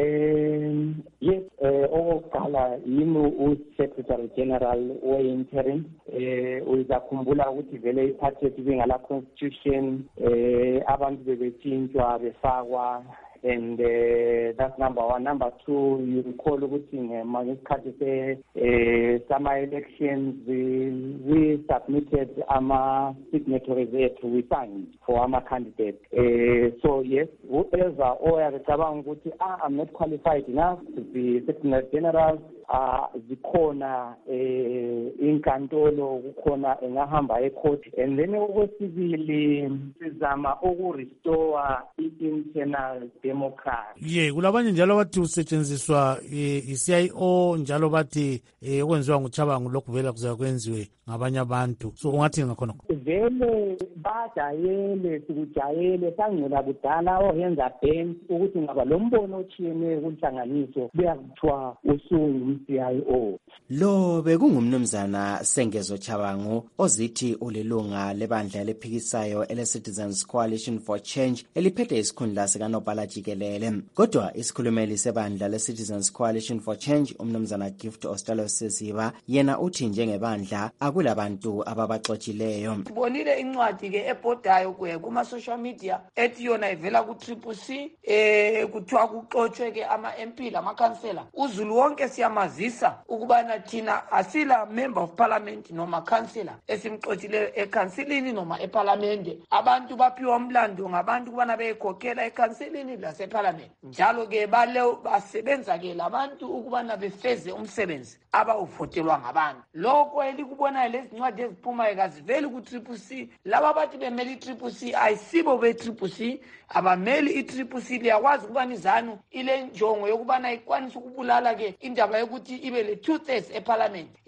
Um, yes, okokuqala yimi uSecretary General we-interim. Eh uyakhumbula ukuthi vele iphathi yethu bengala constitution eh abantu bebethintwa befakwa, and uh, that's number one. Number two, you recall ukuthi ngesikhathi se eh summer elections we, we submitted ama signatories ethu, we signed for ama candidates. Uh, so yes, whoever oyacabanga ukuthi ah I'm not qualified enough to be Secretary General, ah zikhona eh inkantolo kukhona engahamba ecourt, and then okwesibili sizama ukurestore i-internal democracy. Ye kulabanye njalo bathi usetshenziswa i-C I O njalo bathi okwenziwa nguChabangu lokhu vela kuza kwenziwe ngabanye abantu, so ungathi ngakhona vele bajayele sikujayele sangcela kudala oyenza bench ukuthi ngaba lo mbono othiyene kunhlanganiso buyakuthiwa usungu C I O. Lo bekungumnumzana Sengezo Chabangu ozithi ulilunga lebandla elephikisayo ele-Citizens Coalition for Change eliphethe isikhundla sikanobhala jikelele. Kodwa isikhulumeli sebandla le-Citizens Coalition for Change umnumzana Gift Ostalo Sesiba yena uthi njengebandla akulabantu ababaxotshileyo. Bonile incwadi ke ebhodayo kuye kuma social media ethi yona ivela ku Triple C eh kuthiwa kuxotshe ke ama M P lama councillor. Uzulu wonke siyamazisa ukubana thina asila member of parliament noma councillor esimxotshileyo ekansilini noma eparlamente. Abantu baphiwa umlando ngabantu kubana beyikhokela ekansilini laseparlament. Njalo ke bale basebenza ke labantu ukubana befeze umsebenzi abawuvotelwa ngabantu. Lokho elikubona lezi ncwadi eziphuma ekaziveli ku Triple C, laba bathi bemeli i-Triple C ayisibo be-Triple C, abameli i-Triple C liyakwazi ukubana izanu ile njongo yokubana ikwanisa ukubulala ke indaba yokuthi ibe le two thirds eparlament. Yikho ke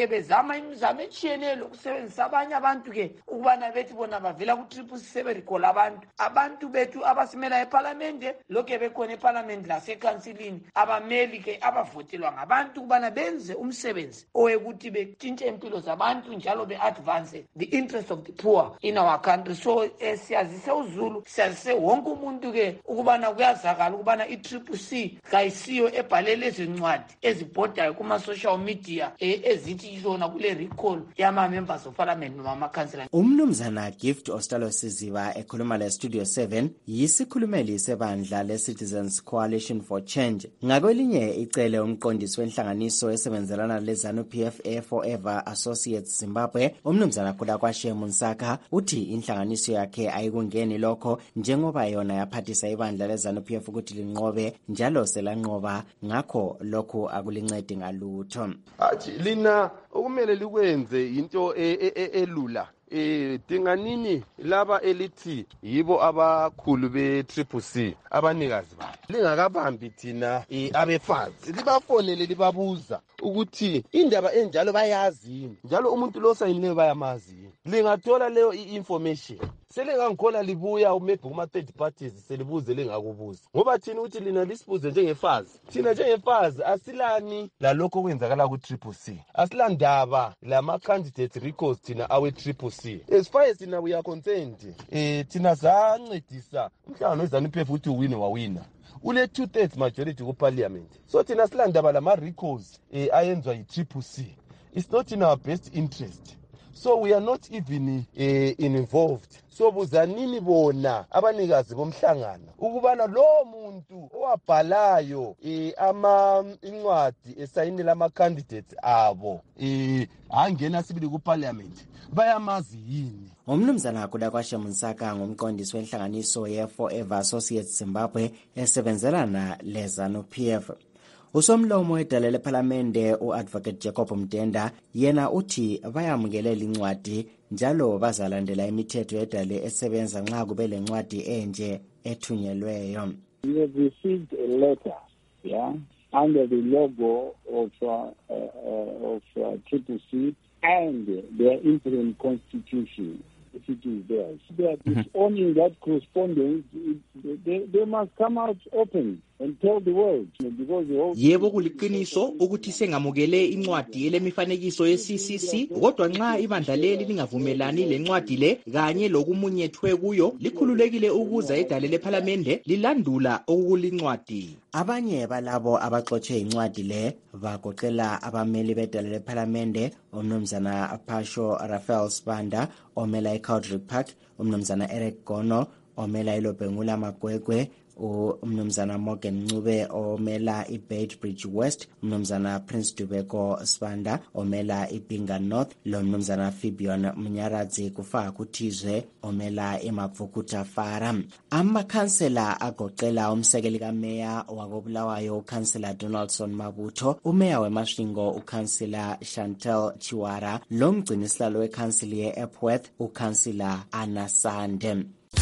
ke bezama imizamo etshiyeneyo lokusebenzisa abanye abantu ke ukubana bethi bona bavela ku-triple c seberikola abantu abantu bethu abasimela epalamente lokhu bekhona epalamente lasekhansilini abameli ke abavotelwa ngabantu ukubana benze umsebenzi owekuthi betshintshe impilo zabantu njalo be-advance the interest of the poor in our country. So eh, siyazise uZulu, siyazise wonke umuntu ke ukubana kuyazakala ukubana i-triple c kayisiyo ebhalele ezincwadi ezibhodayo kuma-social media eh, ezithi zona kule recall yama-members of parliament noma amakhansela. Umnumzana Gift Ostalo Siziba ekhuluma le-Studio seven yisikhulumeli sebandla le-Citizens Coalition for Change. Ngakwelinye icele umqondisi wenhlanganiso esebenzelana le-ZANU-P F A Forever Associates Zimbabwe, umnumzana Khulakwashe Munsaka uthi inhlanganiso yakhe ayikungeni lokho njengoba yona yaphathisa ibandla le-ZANU-P F ukuthi linqobe njalo selanqoba ngakho lokhu akulincedi ngalutho. Athi lina okumele likwenze into elula. Eh dinganini laba elithi yibo abakhulu be-triple C abanikazi babo lingakabambi thina abefazi libafonele libabuza ukuthi indaba enjalo bayazini njalo umuntu lo sayinileyo bayamazi lingathola leyo i-information selingangikhola libuya maybe kuma-third parties selibuze lingakubuza ngoba thina ukuthi lina lisibuze njengefazi thina njengefazi asilani lalokho okwenzakala ku-triple C asilandaba lama-candidate records thina awe-triple C as far as thina we are concerned um thina zancedisa umhlangano we-ZANU-P F ukuthi uwine wawina ule two thirds majority ku-parliament so thina silandaba lama-records um ayenzwa yi-triple C it's not in our best interest so we are not even uh, involved so buzanini bona abanikazi bomhlangano ukubana lo muntu owabhalayo eh ama incwadi esayinela ama candidates abo eh angena sibili ku parliament bayamazi yini. Umnumzana Khulakwashe Munsaka ngumqondisi wenhlanganiso ye Forever Associates Zimbabwe esebenzelana le-ZANU-P F. Usomlomo edale lephalamende u-Advocate Jacob Mdenda yena uthi bayamukelela incwadi njalo bazalandela imithetho edale esebenza nxa kube lencwadi enje ethunyelweyo. We have received a letter, yeah, under the logo of uh, uh, of uh, Triple C and their interim constitution. If it is theirs, they are disowning that correspondence. They, they must come out open and tell the world because the whole yebo kuliqiniso ukuthi sengamukele incwadi elemifanekiso ye-C C C kodwa nxa ibandla leli lingavumelani lencwadi le kanye lokumunyethwe kuyo likhululekile ukuza edale lephalamende lilandula okulincwadi. Abanye balabo abaxotshe incwadi le bagoqela abameli bedale lephalamende umnumzana Phasho Raphael Sibanda omela eCowdry Park, umnumzana Eric Gono omela iLobhengula Magwegwe, umnumzana Morgan Ncube omela iBeitbridge West, umnumzana Prince Dubeko Sibanda omela iBinga North, lo mnumzana Fibion Mnyaradzi kufaka kuthizwe omela iMapfukuta Fara. Amakhansela agoqela umsekeli kameya wakobulawayo ukhansela Donaldson Mabutho, umeya weMasvingo ukhansela Chantel Chiwara, lo mgcinisihlalo wekhansili ye-Epworth ukhansela Anna Sande.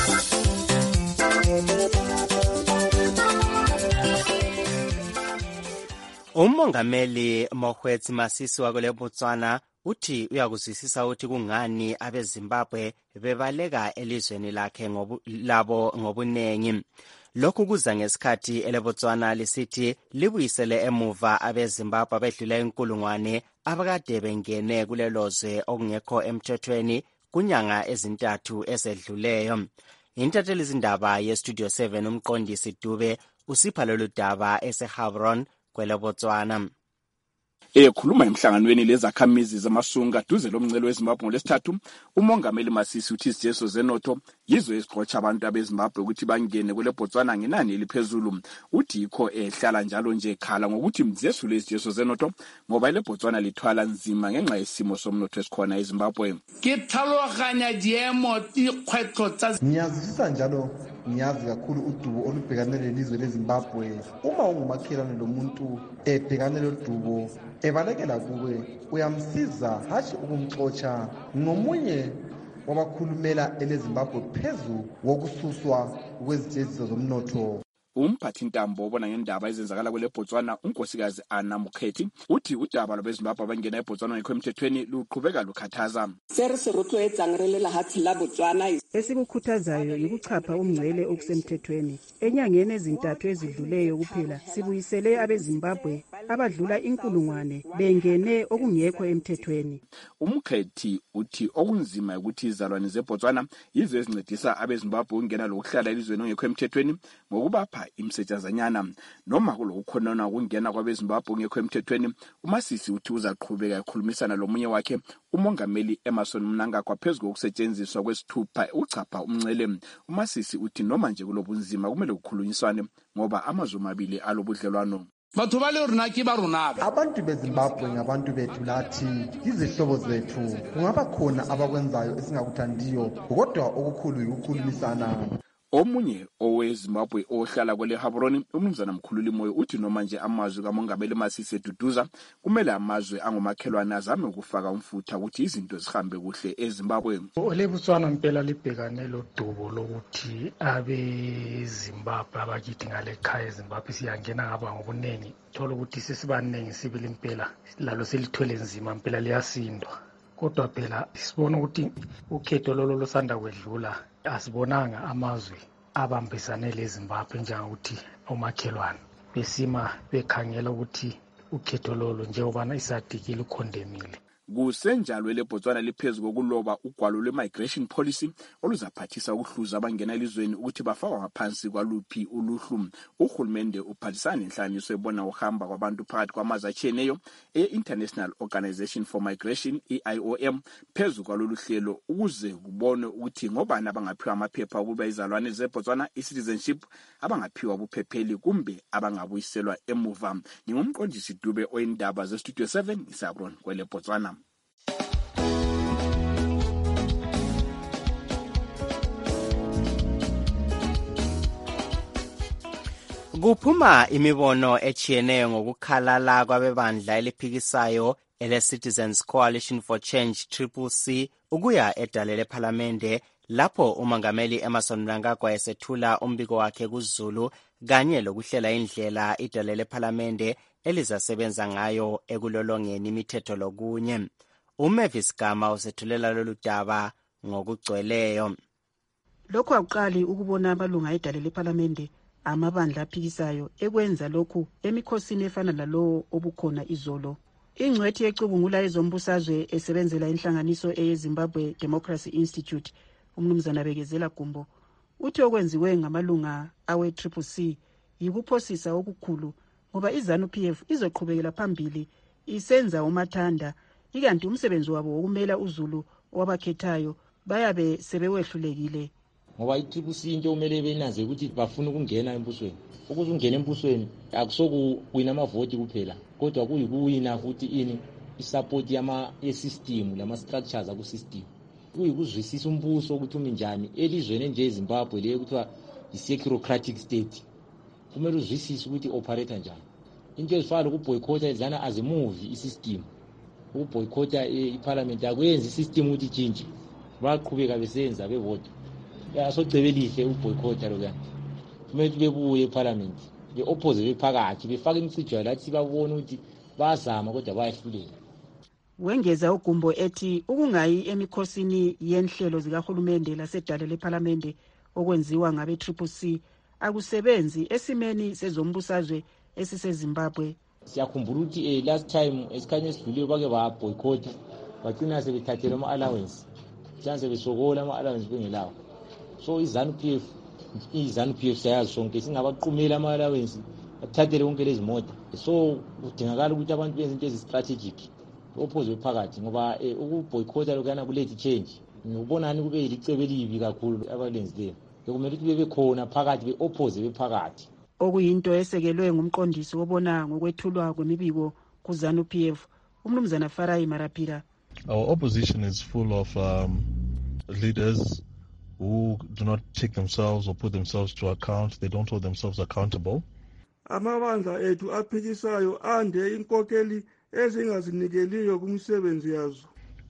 Umongameli Mokgweetsi Masisi wakule Botswana uthi uyakuzwisisa ukuthi kungani abeZimbabwe bebaleka elizweni lakhe ngobu, labo ngobunengi. Lokhu kuza ngesikhathi eleBotswana lisithi libuyisele emuva abeZimbabwe abedlula inkulungwane abakade bengene kulelozwe okungekho emthethweni kunyanga ezintathu ezedluleyo. Intatheli izindaba ye-Studio seven umqondisi Dube usipha lolu daba eseHavron kweleBotswana. Ekhuluma emhlanganweni lezakhamizi zamasunga duze lomncelo weZimbabwe ngolesithathu, umongameli Masisi uthi izijeso zenotho yizo ezixotsha abantu abeZimbabwe ukuthi bangene kweleBotswana ngenani eliphezulu. Uthi ikho ehlala njalo nje ekhala ngokuthi mzesu lezijeso zenotho ngoba ileBotswana lithwala nzima ngenxa yesimo somnotho esikhona eZimbabwe. Ngiyazwisisa njalo ngiyazi kakhulu udubo olubhekane lelizwe leZimbabwe. Uma ungumakhelwane lomuntu ebhekane lodubo ebalekela kuwe uyamsiza hashi ukumxotsha. Ngomunye wabakhulumela eleZimbabwe phezu wokususwa kwezijeziso zomnotho. umphathintambo obona ngendaba ezenzakala kwele Botswana unkosikazi Anna Mukhethi uthi udaba lwabezimbabwe abangena eBotswana ngekho emthethweni luqhubeka lukhathaza. Esikukhuthazayo yikuchapha umngcele okusemthethweni. Enyangeni ezintathu ezidluleyo kuphela sibuyisele abezimbabwe abadlula inkulungwane bengene okungekho emthethweni. Umkhethi uthi okunzima ukuthi izalwane zeBotswana yizo ezincedisa abezimbabwe ukungena lokuhlala elizweni ongekho emthethweni ngokubapha imsetshazanyana. Noma kulokukhonona ukungena kwabezimbabwe ongekho emthethweni, uMasisi uthi uzaqhubeka ekhulumisana lomunye wakhe umongameli Emmerson Mnangagwa phezu kokusetshenziswa kwesithupha uchapha umngcele. uMasisi uthi noma nje kulobunzima kumele kukhulunyiswane ngoba amazwe amabili alobudlelwano. Abantu beZimbabwe ngabantu bethu lathi izihlobo zethu. Kungaba khona abakwenzayo esingakuthandiyo kodwa okukhulu ukukhulumisana. Omunye oweZimbabwe ohlala kwele Gaborone umnumzana Mkhululi Moyo uthi noma nje amazwe kamongameli Masisi eduduza kumele amazwe angomakhelwane azame ukufaka umfutha ukuthi izinto zihambe kuhle eZimbabwe. oleBotswana impela libhekane lodubo lokuthi abeZimbabwe abakithi ngale khaya eZimbabwe siyangena ngaba ngobunengi thola ukuthi sesibaningi sibili impela lalo selithwele nzima impela liyasindwa. Kodwa phela sibona ukuthi ukhetho lolo losanda kwedlula asibonanga amazwe abambisane leZimbabwe njengokuthi omakhelwane besima bekhangela ukuthi ukhetho lolo njengobana isadikile ukhondemile. Kusenjalo leBotswana liphezu kokuloba ugwalo lwe-migration policy oluzaphathisa ukuhluza abangena elizweni ukuthi bafakwa ngaphansi kwaluphi uluhlu. Uhulumende uphathisana nenhlaniso ebona uhamba kwabantu phakathi kwamazwe atshiyeneyo e-International Organization for Migration I I O M phezu kwalolu hlelo ukuze kubone ukuthi ngobani abangaphiwa amaphepha ukuba izalwane zeBotswana i-citizenship, abangaphiwa ubuphepheli kumbe abangabuyiselwa emuva. Ngingumqondisi Dube oyindaba ze-Studio seven isabron kwele Botswana. Kuphuma imibono echiyeneyo ngokukhalala kwabebandla eliphikisayo ele Citizens Coalition for Change Triple C ukuya edale lePhalamende lapho umongameli Emmerson Mnangagwa esethula umbiko wakhe kuZulu kanye lokuhlela indlela idale lePhalamende elizasebenza ngayo ekulolongeni imithetho lokunye. uMavis Gama usethulela lolu daba ngokugcweleyo. Lokho akuqali ukubona amalunga edale lePhalamende amabandla aphikisayo ekwenza lokhu emikhosini efana lalowo obukhona izolo. Ingcwethi yecubungula ezombusazwe esebenzela inhlanganiso eyeZimbabwe Democracy Institute umnumzana Bekezela Gumbo uthi okwenziwe ngamalunga awe-Triple C yikuphosisa okukhulu ngoba iZANU-P F izoqhubekela phambili isenza umathanda ikanti umsebenzi wabo wokumela uZulu owabakhethayo bayabe sebewehlulekile. Ngoba i-Triple C into umele benaze ukuthi bafuna ukungena embusweni. Ukuze ungene embusweni akusokuwina amavoti kuphela kodwa kuyikuwina futhi ini isupport yama ye-system lama structures aku system. Kuyikuzwisisa umbuso ukuthi umi njani elizweni nje eZimbabwe leyo kuthiwa i-securocratic state. Kumele uzwisise ukuthi operate njani. Into ezifana ukuboycotha izana as a movie i-system. Ukuboycotha iParliament akwenzi i-system ukuthi change. Baqhubeka besenza bevote. Yasogcebelihle uboycotha lokho. Kumele bebuye eParliament. Be-oppose bephakathi befaka imicijo lathi babone ukuthi bazama kodwa bayahlulela. Wengeza uGumbo ethi ukungayi emikhosini yenhlelo zikahulumende lasedale lePhalamende okwenziwa ngabe Triple C akusebenzi esimeni sezombusazwe esiseZimbabwe. Siyakhumbula ukuthi eh last time esikhanye esidlulile bake ba boycott bagcina sebethathela ama allowance. Chance besokola ama allowance bengelawo. So iZANU-P F iZANU-P F sayazi sonke singabaqhumela ama allowance athathele konke lezi moto. So kudingakala ukuthi abantu benze into ezi-strategic opposite phakathi ngoba ukuboycotha lokana kulethi change. Ngibonani kube ilicebo elibi kakhulu abalenzileyo. Bekumele ukuthi bebe khona phakathi be-oppose bephakathi. Okuyinto esekelwe ngumqondisi wobona ngokwethulwa kwemibiko kuZANU-P F umnumzana Farai Marapira. Our opposition is full of um, leaders who do not take themselves or put themselves to account. They don't hold themselves accountable. Amabandla ethu aphikisayo ande inkokeli ezingazinikeliyo kumsebenzi yazo.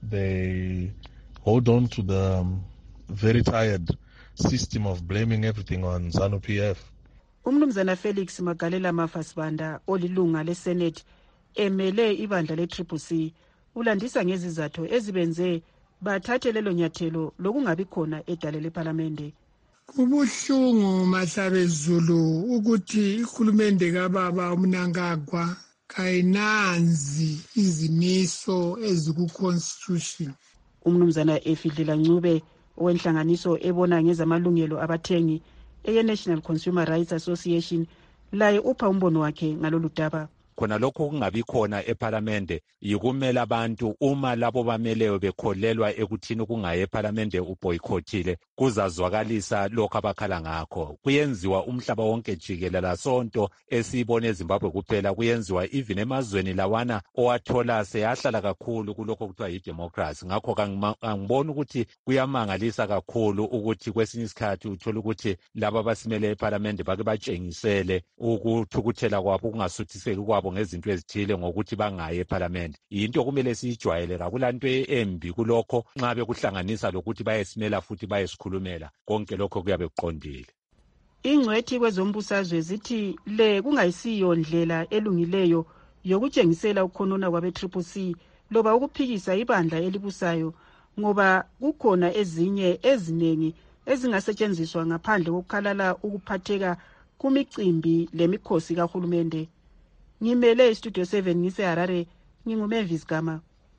They hold on to the um, very tired system of blaming everything on ZANU-P F. umnumzana Felix Magalela Mafasibanda olilunga leSenate emele ibandla le-Triple C ulandisa ngezizathu ezibenze bathathe lelo nyathelo lokungabi khona edale leParlamente. Kubuhlungu Mahlabezulu ukuthi ikhulumende kababa uMnangagwa kayinanzi izimiso eziku-constitution. Umnumzana Efidlela Ncube owenhlanganiso ebona ngezamalungelo abathengi eye-National Consumer Rights Association laye upha umbono wakhe ngalolu daba. Khona lokho kungabi khona eParlamente yikumela abantu uma labo bameleyo bekholelwa ekuthini kungaye eParlamente uboycottile kuzazwakalisa lokho abakhala ngakho. Kuyenziwa umhlaba wonke jikelele sonto esibone eZimbabwe kuphela, kuyenziwa even emazweni lawana owathola seyahlala kakhulu kulokho kuthiwa yi-democracy. Ngakho angibona ukuthi kuyamangalisa kakhulu ukuthi kwesinye isikhathi uthola ukuthi laba basimele eParlamente bake batshengisele ukuthukuthela kwabo kungasuthiseki kwabo ngezinto ezithile ngokuthi bangaye eParlamente. Into kumele siyijwayele kakulanto embi kulokho nxa bekuhlanganisa lokuthi bayesimela futhi bayesikhulumela konke lokho kuyabe kuqondile. Ingcwethi kwezombusazwe zithi le kungayisiyo ndlela elungileyo yokutshengisela ukukhonona kwabe-Triple C loba ukuphikisa ibandla elibusayo ngoba kukhona ezinye eziningi ezingasetshenziswa ngaphandle kokukhalala ukuphatheka kumicimbi lemikhosi kahulumende. Ngimele Studio seven ngise-Harare, nginguMavis Gama.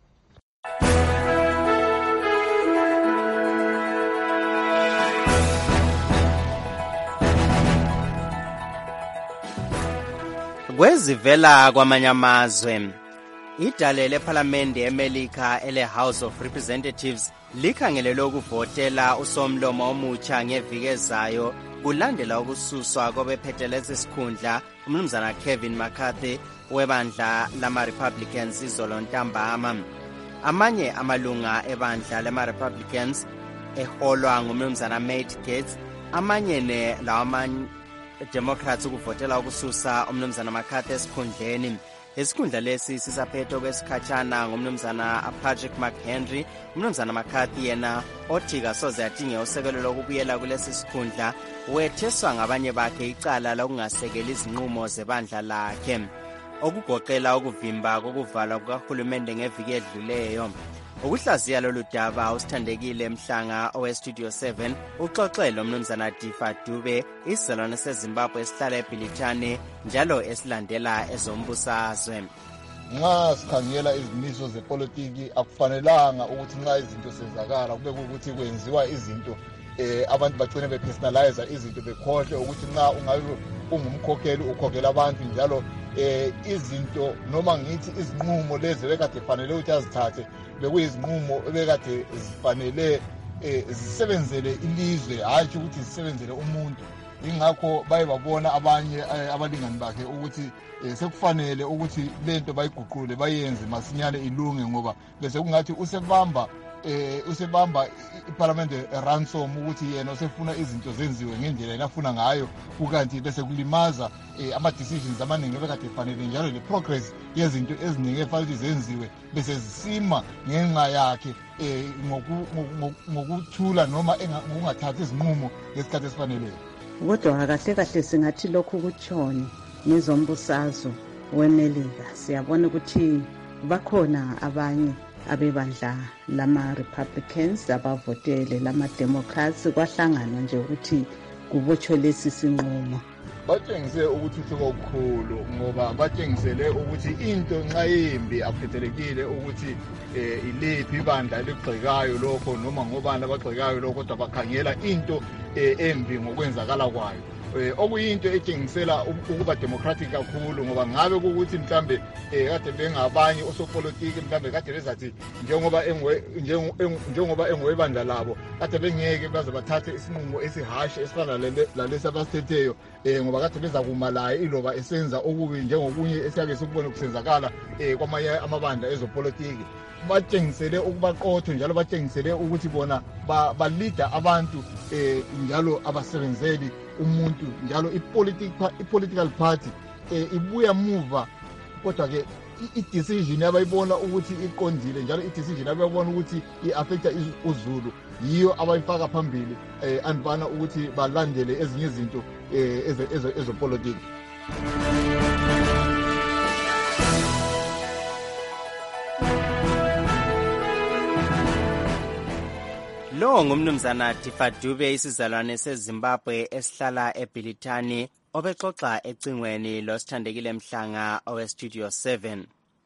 Kwezivela kwamanye amazwe, idale leParlamente eMelika ele-House of Representatives likhangelelwe ukuvotela usomlomo omutsha ngeviki ezayo kulandela ukususwa kwabephethe lesi sikhundla umnumzana Kevin McCarthy webandla lama-Republicans izolo ntambama. Amanye amalunga ebandla lama-Republicans eholwa ngumnumzana Matt Gaetz, amanye ne lawa Democrats ukuvotela ukususa umnumzana McCarthy esikhundleni. Isikhundla lesi sisaphethe kwesikhatshana ngumnumzana Patrick McHenry. Umnumzana McCarthy yena othi kasoze adinge usekelo lokubuyela kulesi sikhundla wetheswa ngabanye bakhe icala lokungasekeli izinqumo zebandla lakhe, okugoqela ukuvimba kokuvalwa kukahulumende ngeviki edluleyo. Ukuhlaziya lolu daba usithandekile Mhlanga oweStudio seven uxoxele umnumzana Difa Dube, isilwane seZimbabwe esihlala eBhilitane njalo esilandela ezombusazwe. Nxa sikhangela izimiso zepolitiki akufanelanga ukuthi nxa izinto sezakala kube ukuthi kwenziwa izinto eh abantu bagcine bepersonalize izinto bekhohle ukuthi nxa ungabe ungumkhokheli ukhokhela abantu njalo eh izinto noma ngithi izinqumo lezi bekade fanele ukuthi azithathe bekuyizinqumo bekade zifanele eh zisebenzele ilizwe hayi ukuthi zisebenzele umuntu. Ingakho baye babona abanye abalingani bakhe ukuthi sekufanele ukuthi lento bayiguqule bayenze masinyane ilunge ngoba bese kungathi usebamba eh usebamba iParliament ransom ukuthi yena usefuna izinto zenziwe ngendlela enafuna ngayo ukanti bese kulimaza ama decisions amaningi bekade fanele njalo le progress yezinto eziningi efanele zenziwe bese zisima ngenxa yakhe eh ngokuthula noma engathathi izinqumo ngesikhathi esifanele. Kodwa kahle kahle singathi lokhu kutshoni ngezombusazwe weMelika siyabona ukuthi bakhona abanye abebandla lama-Republicans abavotele lama-Democrats kwahlanganwa nje ukuthi kubotshwe lesi sinqumo. Batshengise ukuthuthuka okukhulu ngoba batshengisele ukuthi into nxa yimbi akukhethelekile ukuthi iliphi ibandla eligxekayo lokho noma ngobani abagxekayo lokho kodwa bakhangela into embi ngokwenzakala kwayo. Okuyinto etshengisela ukuba democratic kakhulu ngoba ngabe ukuthi mhlambe kade bengabanye osopolitiki mhlambe kade bezathi njengoba engwe njengoba engwebandla labo kade bengeke baze bathathe isinqumo esihashe esifana lalesi abasithetheyo ngoba kade beza kumalaye iloba esenza okubi njengokunye esiyake sikubone kusenzakala kwamanye amabandla ezopolitiki. Batshengisele ukubaqotho njalo batshengisele ukuthi bona balida abantu njalo abasebenzeli umuntu njalo ipolitical ipolitical party ibuya muva kodwa ke i-decision abayibona ukuthi iqondile njalo i-decision abayibona ukuthi i-affecta uZulu yiyo abayifaka phambili eh andibana ukuthi balandele ezinye izinto eh ezopolitiki. Lo ngumnumzana Tifadube isizalwane seZimbabwe esihlala eBilitani obexoxa ecingweni losithandekile Mhlanga owe Studio seven.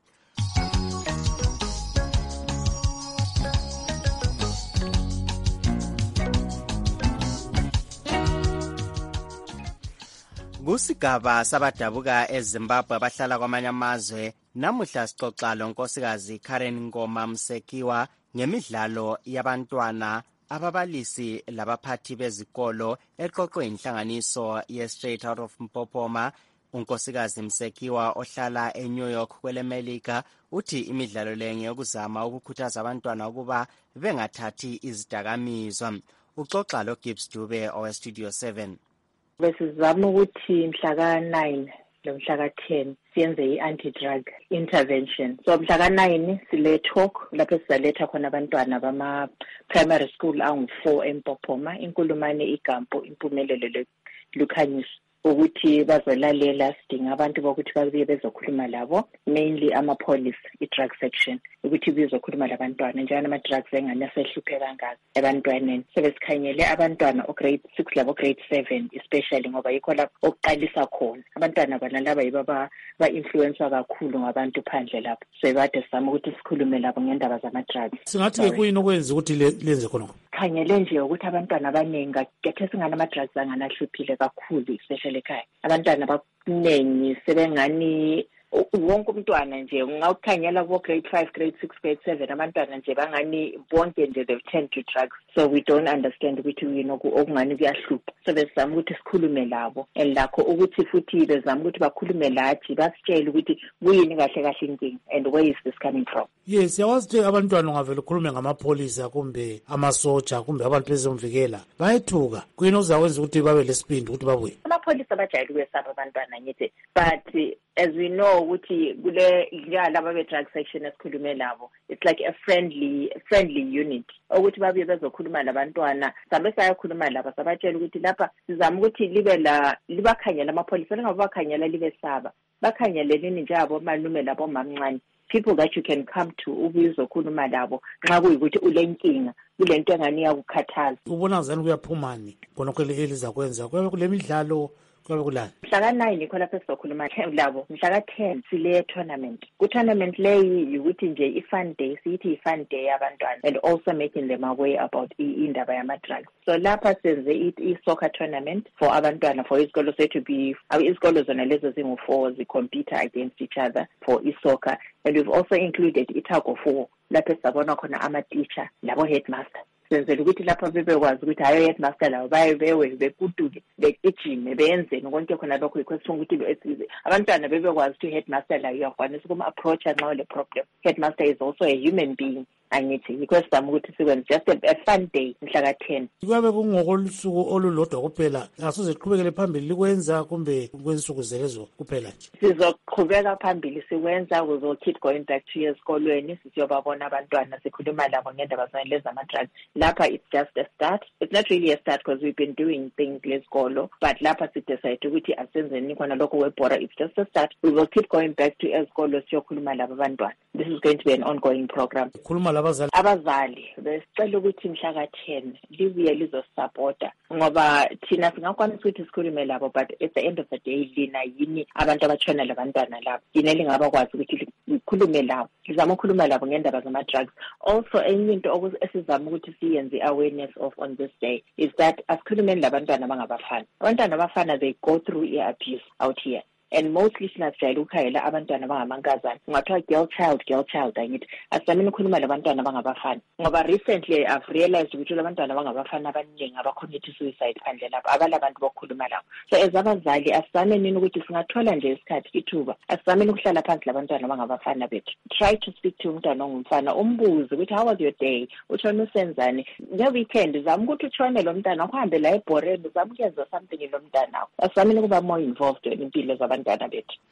Kusigaba sabadabuka eZimbabwe abahlala kwamanye amazwe namuhla sixoxa lonkosikazi Karen Ngoma Msekiwa ngemidlalo yabantwana ababalisi labaphathi bezikolo eqoqwe inhlanganiso ye-Straight Out of Mpopoma. Unkosikazi Msekiwa ohlala eNew York kwelemelika uthi imidlalo le ngeyokuzama ukukhuthaza abantwana ukuba bengathathi izidakamizwa. Uxoxa lo Gibbs Dube owe Studio seven. Besizama ukuthi mhla ka nine lo mhla ka ten siyenze i-anti-drug intervention. So mhla ka nine sile talk lapho sizaletha khona abantwana bama primary school angu four eMpopoma, inkulumane iGampo, impumelelo Lukhanyisa ukuthi bazolalela sidinga abantu bokuthi babuye bezokhuluma labo, mainly ama-police i-drug section, ukuthi bezokhuluma labantwana njalo ama-drugs engane asehluphe kangaka ebantwaneni. Sebesikhanyele abantwana o-grade six labo grade seven especially ngoba yikho lapho okuqalisa khona. Abantwana bana laba yibo ba-influenswa kakhulu ngabantu phandle lapho. So bade sizama ukuthi sikhulume labo ngendaba zama-drugs. Singathi-ke kuyini okwenza ukuthi lenze khona? Khanyele nje ukuthi abantwana abaningi kakhe singana ama-drugs anganahluphile kakhulu especially ekhaya. Abantwana abaningi sebengani wonke umntwana nje ngawukhanyela ku grade five grade six grade seven abantwana nje bangani bonke nje they tend to drugs. So we don't understand ukuthi yini okungani kuyahlupha. So besizama ukuthi sikhulume labo elakho ukuthi futhi bezama ukuthi bakhulume lathi basitshele ukuthi kuyini kahle kahle inkinga and where is this coming from. Yes, yawazi abantwana ungavela ukhulume ngamapolisa kumbe amasoja kumbe abantu bezomvikela bayethuka. Kuyini ozawenza ukuthi babe lesibindi ukuthi babuye? Amapolisa bajayele ukwesaba abantwana ngithi, but as we know ukuthi kule laba be drug section esikhulume labo, it's like a friendly friendly unit ukuthi babuye bezokhuluma labantwana. Sabe sayakhuluma laba sabatshela ukuthi lapha sizama ukuthi libe la libakhanyela amapolisa lingabakhanyela libe saba bakhangeleleni nje abo malume labo mamncane, people that you can come to ubizokhuluma labo nxa kuyikuthi ulenkinga kulento engani yakukhathaza. Ubona ngani kuyaphumani khona kwele elizakwenza kwabe kule midlalo kwabe kulani? Mhla ka nine ikho lapho sizokhuluma labo. Mhla ka ten sile tournament. Ku tournament leyi ukuthi nje i-fun day, siyithi i-fun day yabantwana and also making them aware about indaba yama-drugs. So lapha senze i-soccer tournament for abantwana for isikolo sethu be isikolo zona lezo zingu four zi-compete against each other for i-soccer, and we've also included i-tug of war lapho sabona khona ama-teacher labo headmaster senzela ukuthi lapha bebekwazi ukuthi hayo headmaster lawo baye bewe bekuduke begijime beyenzeni konke khona lokho yikho sifunga ukuthi abantwana bebekwazi ukuthi headmaster lawo uyakwanisa kuma-approach nxa le problem. Headmaster is also a human being. Angithi yikho sizama ukuthi sikwenze just a, a fun day mhla ka ten. Kwabe kungokolusuku olulodwa kuphela asize siqhubekele phambili likwenza kumbe kwensuku zelezo kuphela nje? Sizoqhubeka phambili sikwenza, we will keep going back to esikolweni sisiyobabona abantwana sikhuluma labo ngendaba zanele zama-drugs. Lapha it's just a start. It's not really a start because we've been doing things lesikolo, but lapha sidecide ukuthi asenzeni khona lokho webhora. It's just a start. We will keep going back to esikolo siyokhuluma labo abantwana. This is going to be an ongoing program. Khuluma abazali abazali besicela ukuthi mhla ka ten libuye lizosupporta ngoba thina singakwanisa ukuthi sikhulume labo, but at the end of the day lina yini abantu abatshona labantwana labo yini lingabakwazi ukuthi likhulume labo, sizama ukukhuluma labo ngendaba zama-drugs. Also enye into esizama ukuthi siyenze awareness of on this day is that asikhulumeni labantwana abangabafana. Abantwana abafana they go through abuse out here, and mostly sinasijayela ukukhayela abantwana abangamankazana. Kungathiwa girl child girl child angithi asameni ukukhuluma labantwana abangabafana ngoba recently I've realized ukuthi labantwana abangabafana abaningi abacommit suicide phandle lapho abalabantu bokukhuluma labo. So as abazali asisameni ukuthi singathola nje isikhathi ithuba asisameni ukuhlala phansi labantwana abangabafana bethu, try to speak to umntwana ongumfana umbuze ukuthi how was your day, utshona usenzani nge weekend, zama ukuthi utshone lo mntana uhambe la ebhoreni, zama ukuyenza something lo mntana asisameni ukuba more involved in impilo zabantu.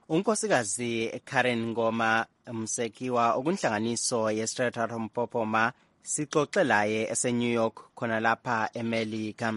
unkosikazi Karen Ngoma Msekiwa okunhlanganiso yeStrata Mpopoma sixoxe laye eseNew York khona lapha eMelika.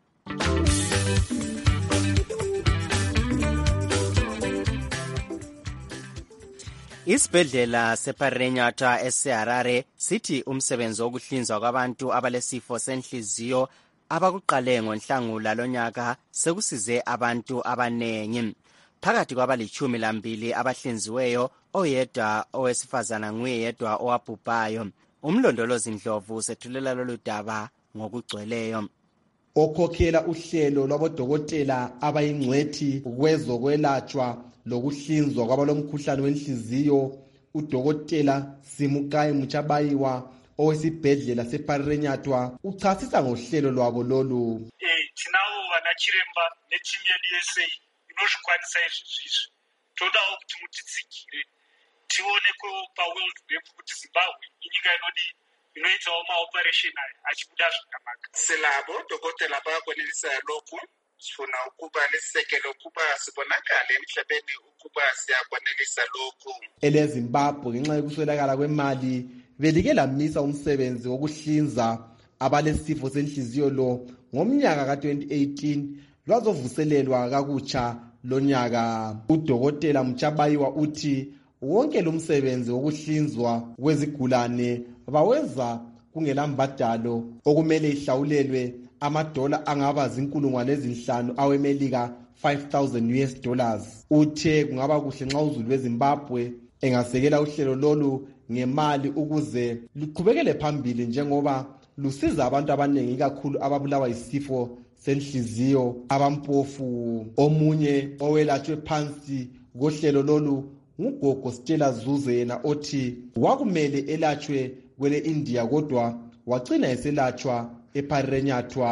Isibhedlela seParenyatwa eseHarare sithi umsebenzi wokuhlinzwa kwabantu abalesifo senhliziyo abakuqale ngoNhlangula lonyaka sekusize abantu abanengi. Phakathi kwabalichumi lambili abahlinziweyo oyedwa owesifazana nguye yedwa owabhubhayo. Umlondolozi Ndlovu sethulela lolu daba ngokugcweleyo. Okhokhela uhlelo lwabodokotela abayingcwethi kwezokwelatshwa lokuhlinzwa kwabalomkhuhlane wenhliziyo udokotela Simukai Muchabayiwa owesibhedlela seParenyatwa uchasisa ngohlelo lwabo lolu. Eh thinawo vanachiremba netimu yedu yese inozvikwanisa izvozvo. Toda ukuthi mutitsigire tione ko pa world web kuti Zimbabwe inyika inodi inoitawo maoperation achibuda zvakanaka. Silabo dokotela bayakwanisa lokhu sifuna ukuba lesekelo ukuba sibonakale emhlabeni ukuba siyakwanelisa lokhu. EleZimbabwe ngenxa yokuswelakala kwemali belike lamisa umsebenzi wokuhlinza abalesifo senhliziyo lo ngomnyaka ka twenty eighteen lwazovuselelwa kakutsha lonyaka. Udokotela Mchabayiwa uthi wonke lo msebenzi wokuhlinzwa kwezigulane bawenza kungelambadalo okumele ihlawulelwe amadola angaba zinkulungwane ezinhlanu awemelika five thousand U S dollars. Uthe kungaba kuhle nxa uzulu beZimbabwe engasekela uhlelo lolu ngemali ukuze luqhubekele phambili njengoba lusiza abantu abanengi kakhulu ababulawa isifo senhliziyo abampofu. Omunye owelatshwe phansi kohlelo lolu ngugogo Stella Zuze yena othi wakumele elatshwe kwele India kodwa wagcina eselatshwa eParenyatwa.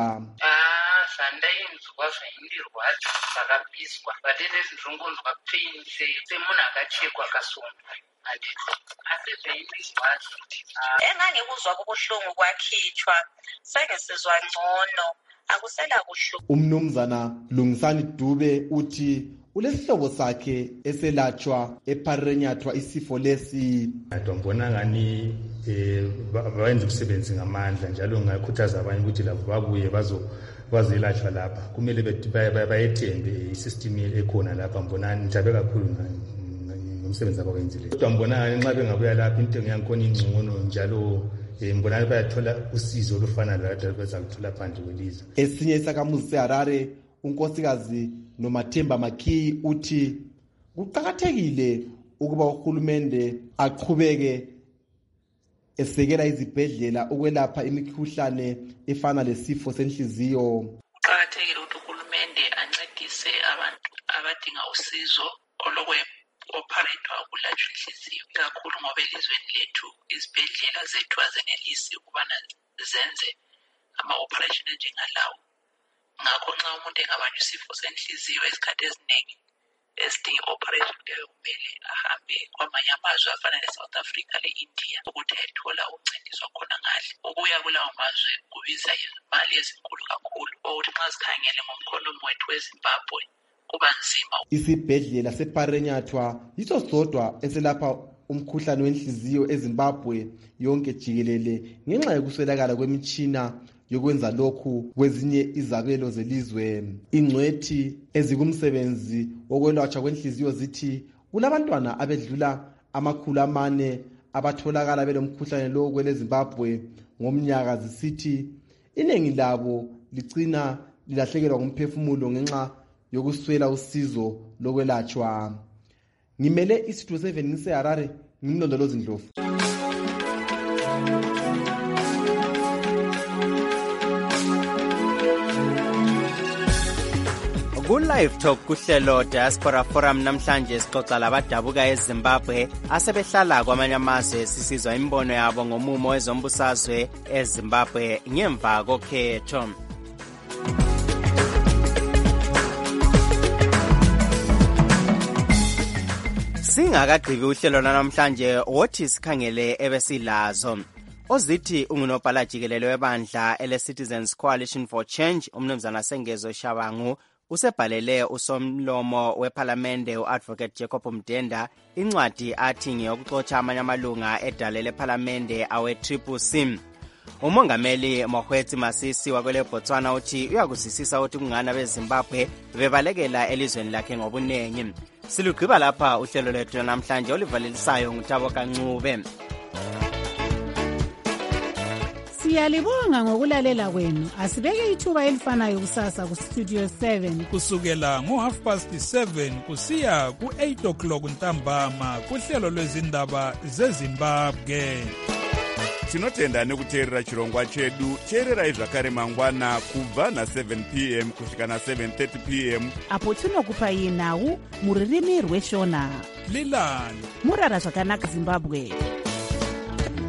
Ah zvandainzwa zvaindirwadza zvakapiswa vatende zvinongonzwa pain semunhu akachekwa kasongo asi zvaindizwa engangekuzwa kubuhlungu kwakhitshwa sengesizwa ngcono akusela buhlungu. Umnumzana Lungisani Dube uthi ulesihlobo sakhe eselatshwa eParenyatwa isifo lesi. Ndombona ngani eh bayenza umsebenzi ngamandla njalo ngakhuthaza abanye ukuthi labo babuye bazo bazelatshwa lapha. Kumele bayethembe isystem ekhona lapha. Mbona njabe kakhulu ngomsebenzi abawenzile. Kodwa mbona nxa bengabuya lapha into ngiyakhona ingcono njalo mbona bayathola usizo olufana lalo bezaluthola phandle kwelizwe. Esinye isakhamuzi seHarare unkosikazi Nomathemba Makhiyi uthi kuqakathekile ukuba uhulumende aqhubeke esekela izibhedlela ukwelapha imikhuhlane efana lesifo senhliziyo. Kuqakathekile ukuthi uhulumende ancedise abantu abadinga usizo olokwe operate ukulatshwa inhliziyo kakhulu ngoba elizweni lethu izibhedlela zethu azenelisi ukubana zenze ama-operation njengalawo. Ngakho nxa umuntu engabanjwa isifo senhliziyo esikhathi eziningi esidinga i-operation leyo kumele ahambe kwamanye amazwe afana ne-South Africa le-India ukuthi ayethola ukuncediswa khona ngale. Ukuya kulawo mazwe kubiza imali ezinkulu kakhulu ukuthi nxa sikhangele ngomkhonomi wethu weZimbabwe kuba nzima. Isibhedlela seParenyatwa yiso sodwa eselapha umkhuhlane wenhliziyo eZimbabwe yonke jikelele ngenxa yokuswelakala kwemitshina yokwenza lokhu kwezinye izabelo zelizwe. Ingcwethi ezikumsebenzi wokwelatshwa kwenhliziyo zithi kulabantwana abedlula amakhulu amane abatholakala belomkhuhlane lo kwele Zimbabwe ngomnyaka, zisithi iningi labo licina lilahlekelwa ngumphefumulo ngenxa yokuswela usizo lokwelatshwa. Ngimele isitho seven ngiseHarare, ngimlondolozi Ndlovu. Ku-Live Talk kuhlelo Diaspora Forum namhlanje sixoxa labadabuka eZimbabwe asebehlala kwamanye amazwe sisizwa imbono yabo ngomumo wezombusazwe eZimbabwe ngemva kokhetho. Singakagqibi uhlelo namhlanje wothi sikhangele ebesilazo. Ozithi ungunobhala jikelele webandla ele Citizens Coalition for Change umnumzana Sengezo Shabangu usebhalele usomlomo wePhalamende u-Advocate Jacob Mdenda incwadi athi ngeyokuxotsha amanye amalunga edale lePhalamende awe-Triple C. Umongameli Mokgweetsi Masisi wakwele Botswana uthi uyakuzisisa ukuthi kungani abeZimbabwe bebalekela elizweni lakhe ngobunengi. Silugqiba lapha uhlelo lwethu namhlanje olivalelisayo nguThabo Kancube. Siyalibonga ngokulalela kwenu. Asibeke ithuba elifanayo kusasa ku Studio seven kusukela ngo half past seven kusiya ku eight o'clock ntambama kuhlelo lwezindaba zeZimbabwe. Tinotenda nekuteerera chirongwa chedu. Teererai zvakare mangwana kubva na seven p m kusvika na seven thirty p m apo tinokupai nhau muririmi rweshona. Lilani murara zvakanaka Zimbabwe.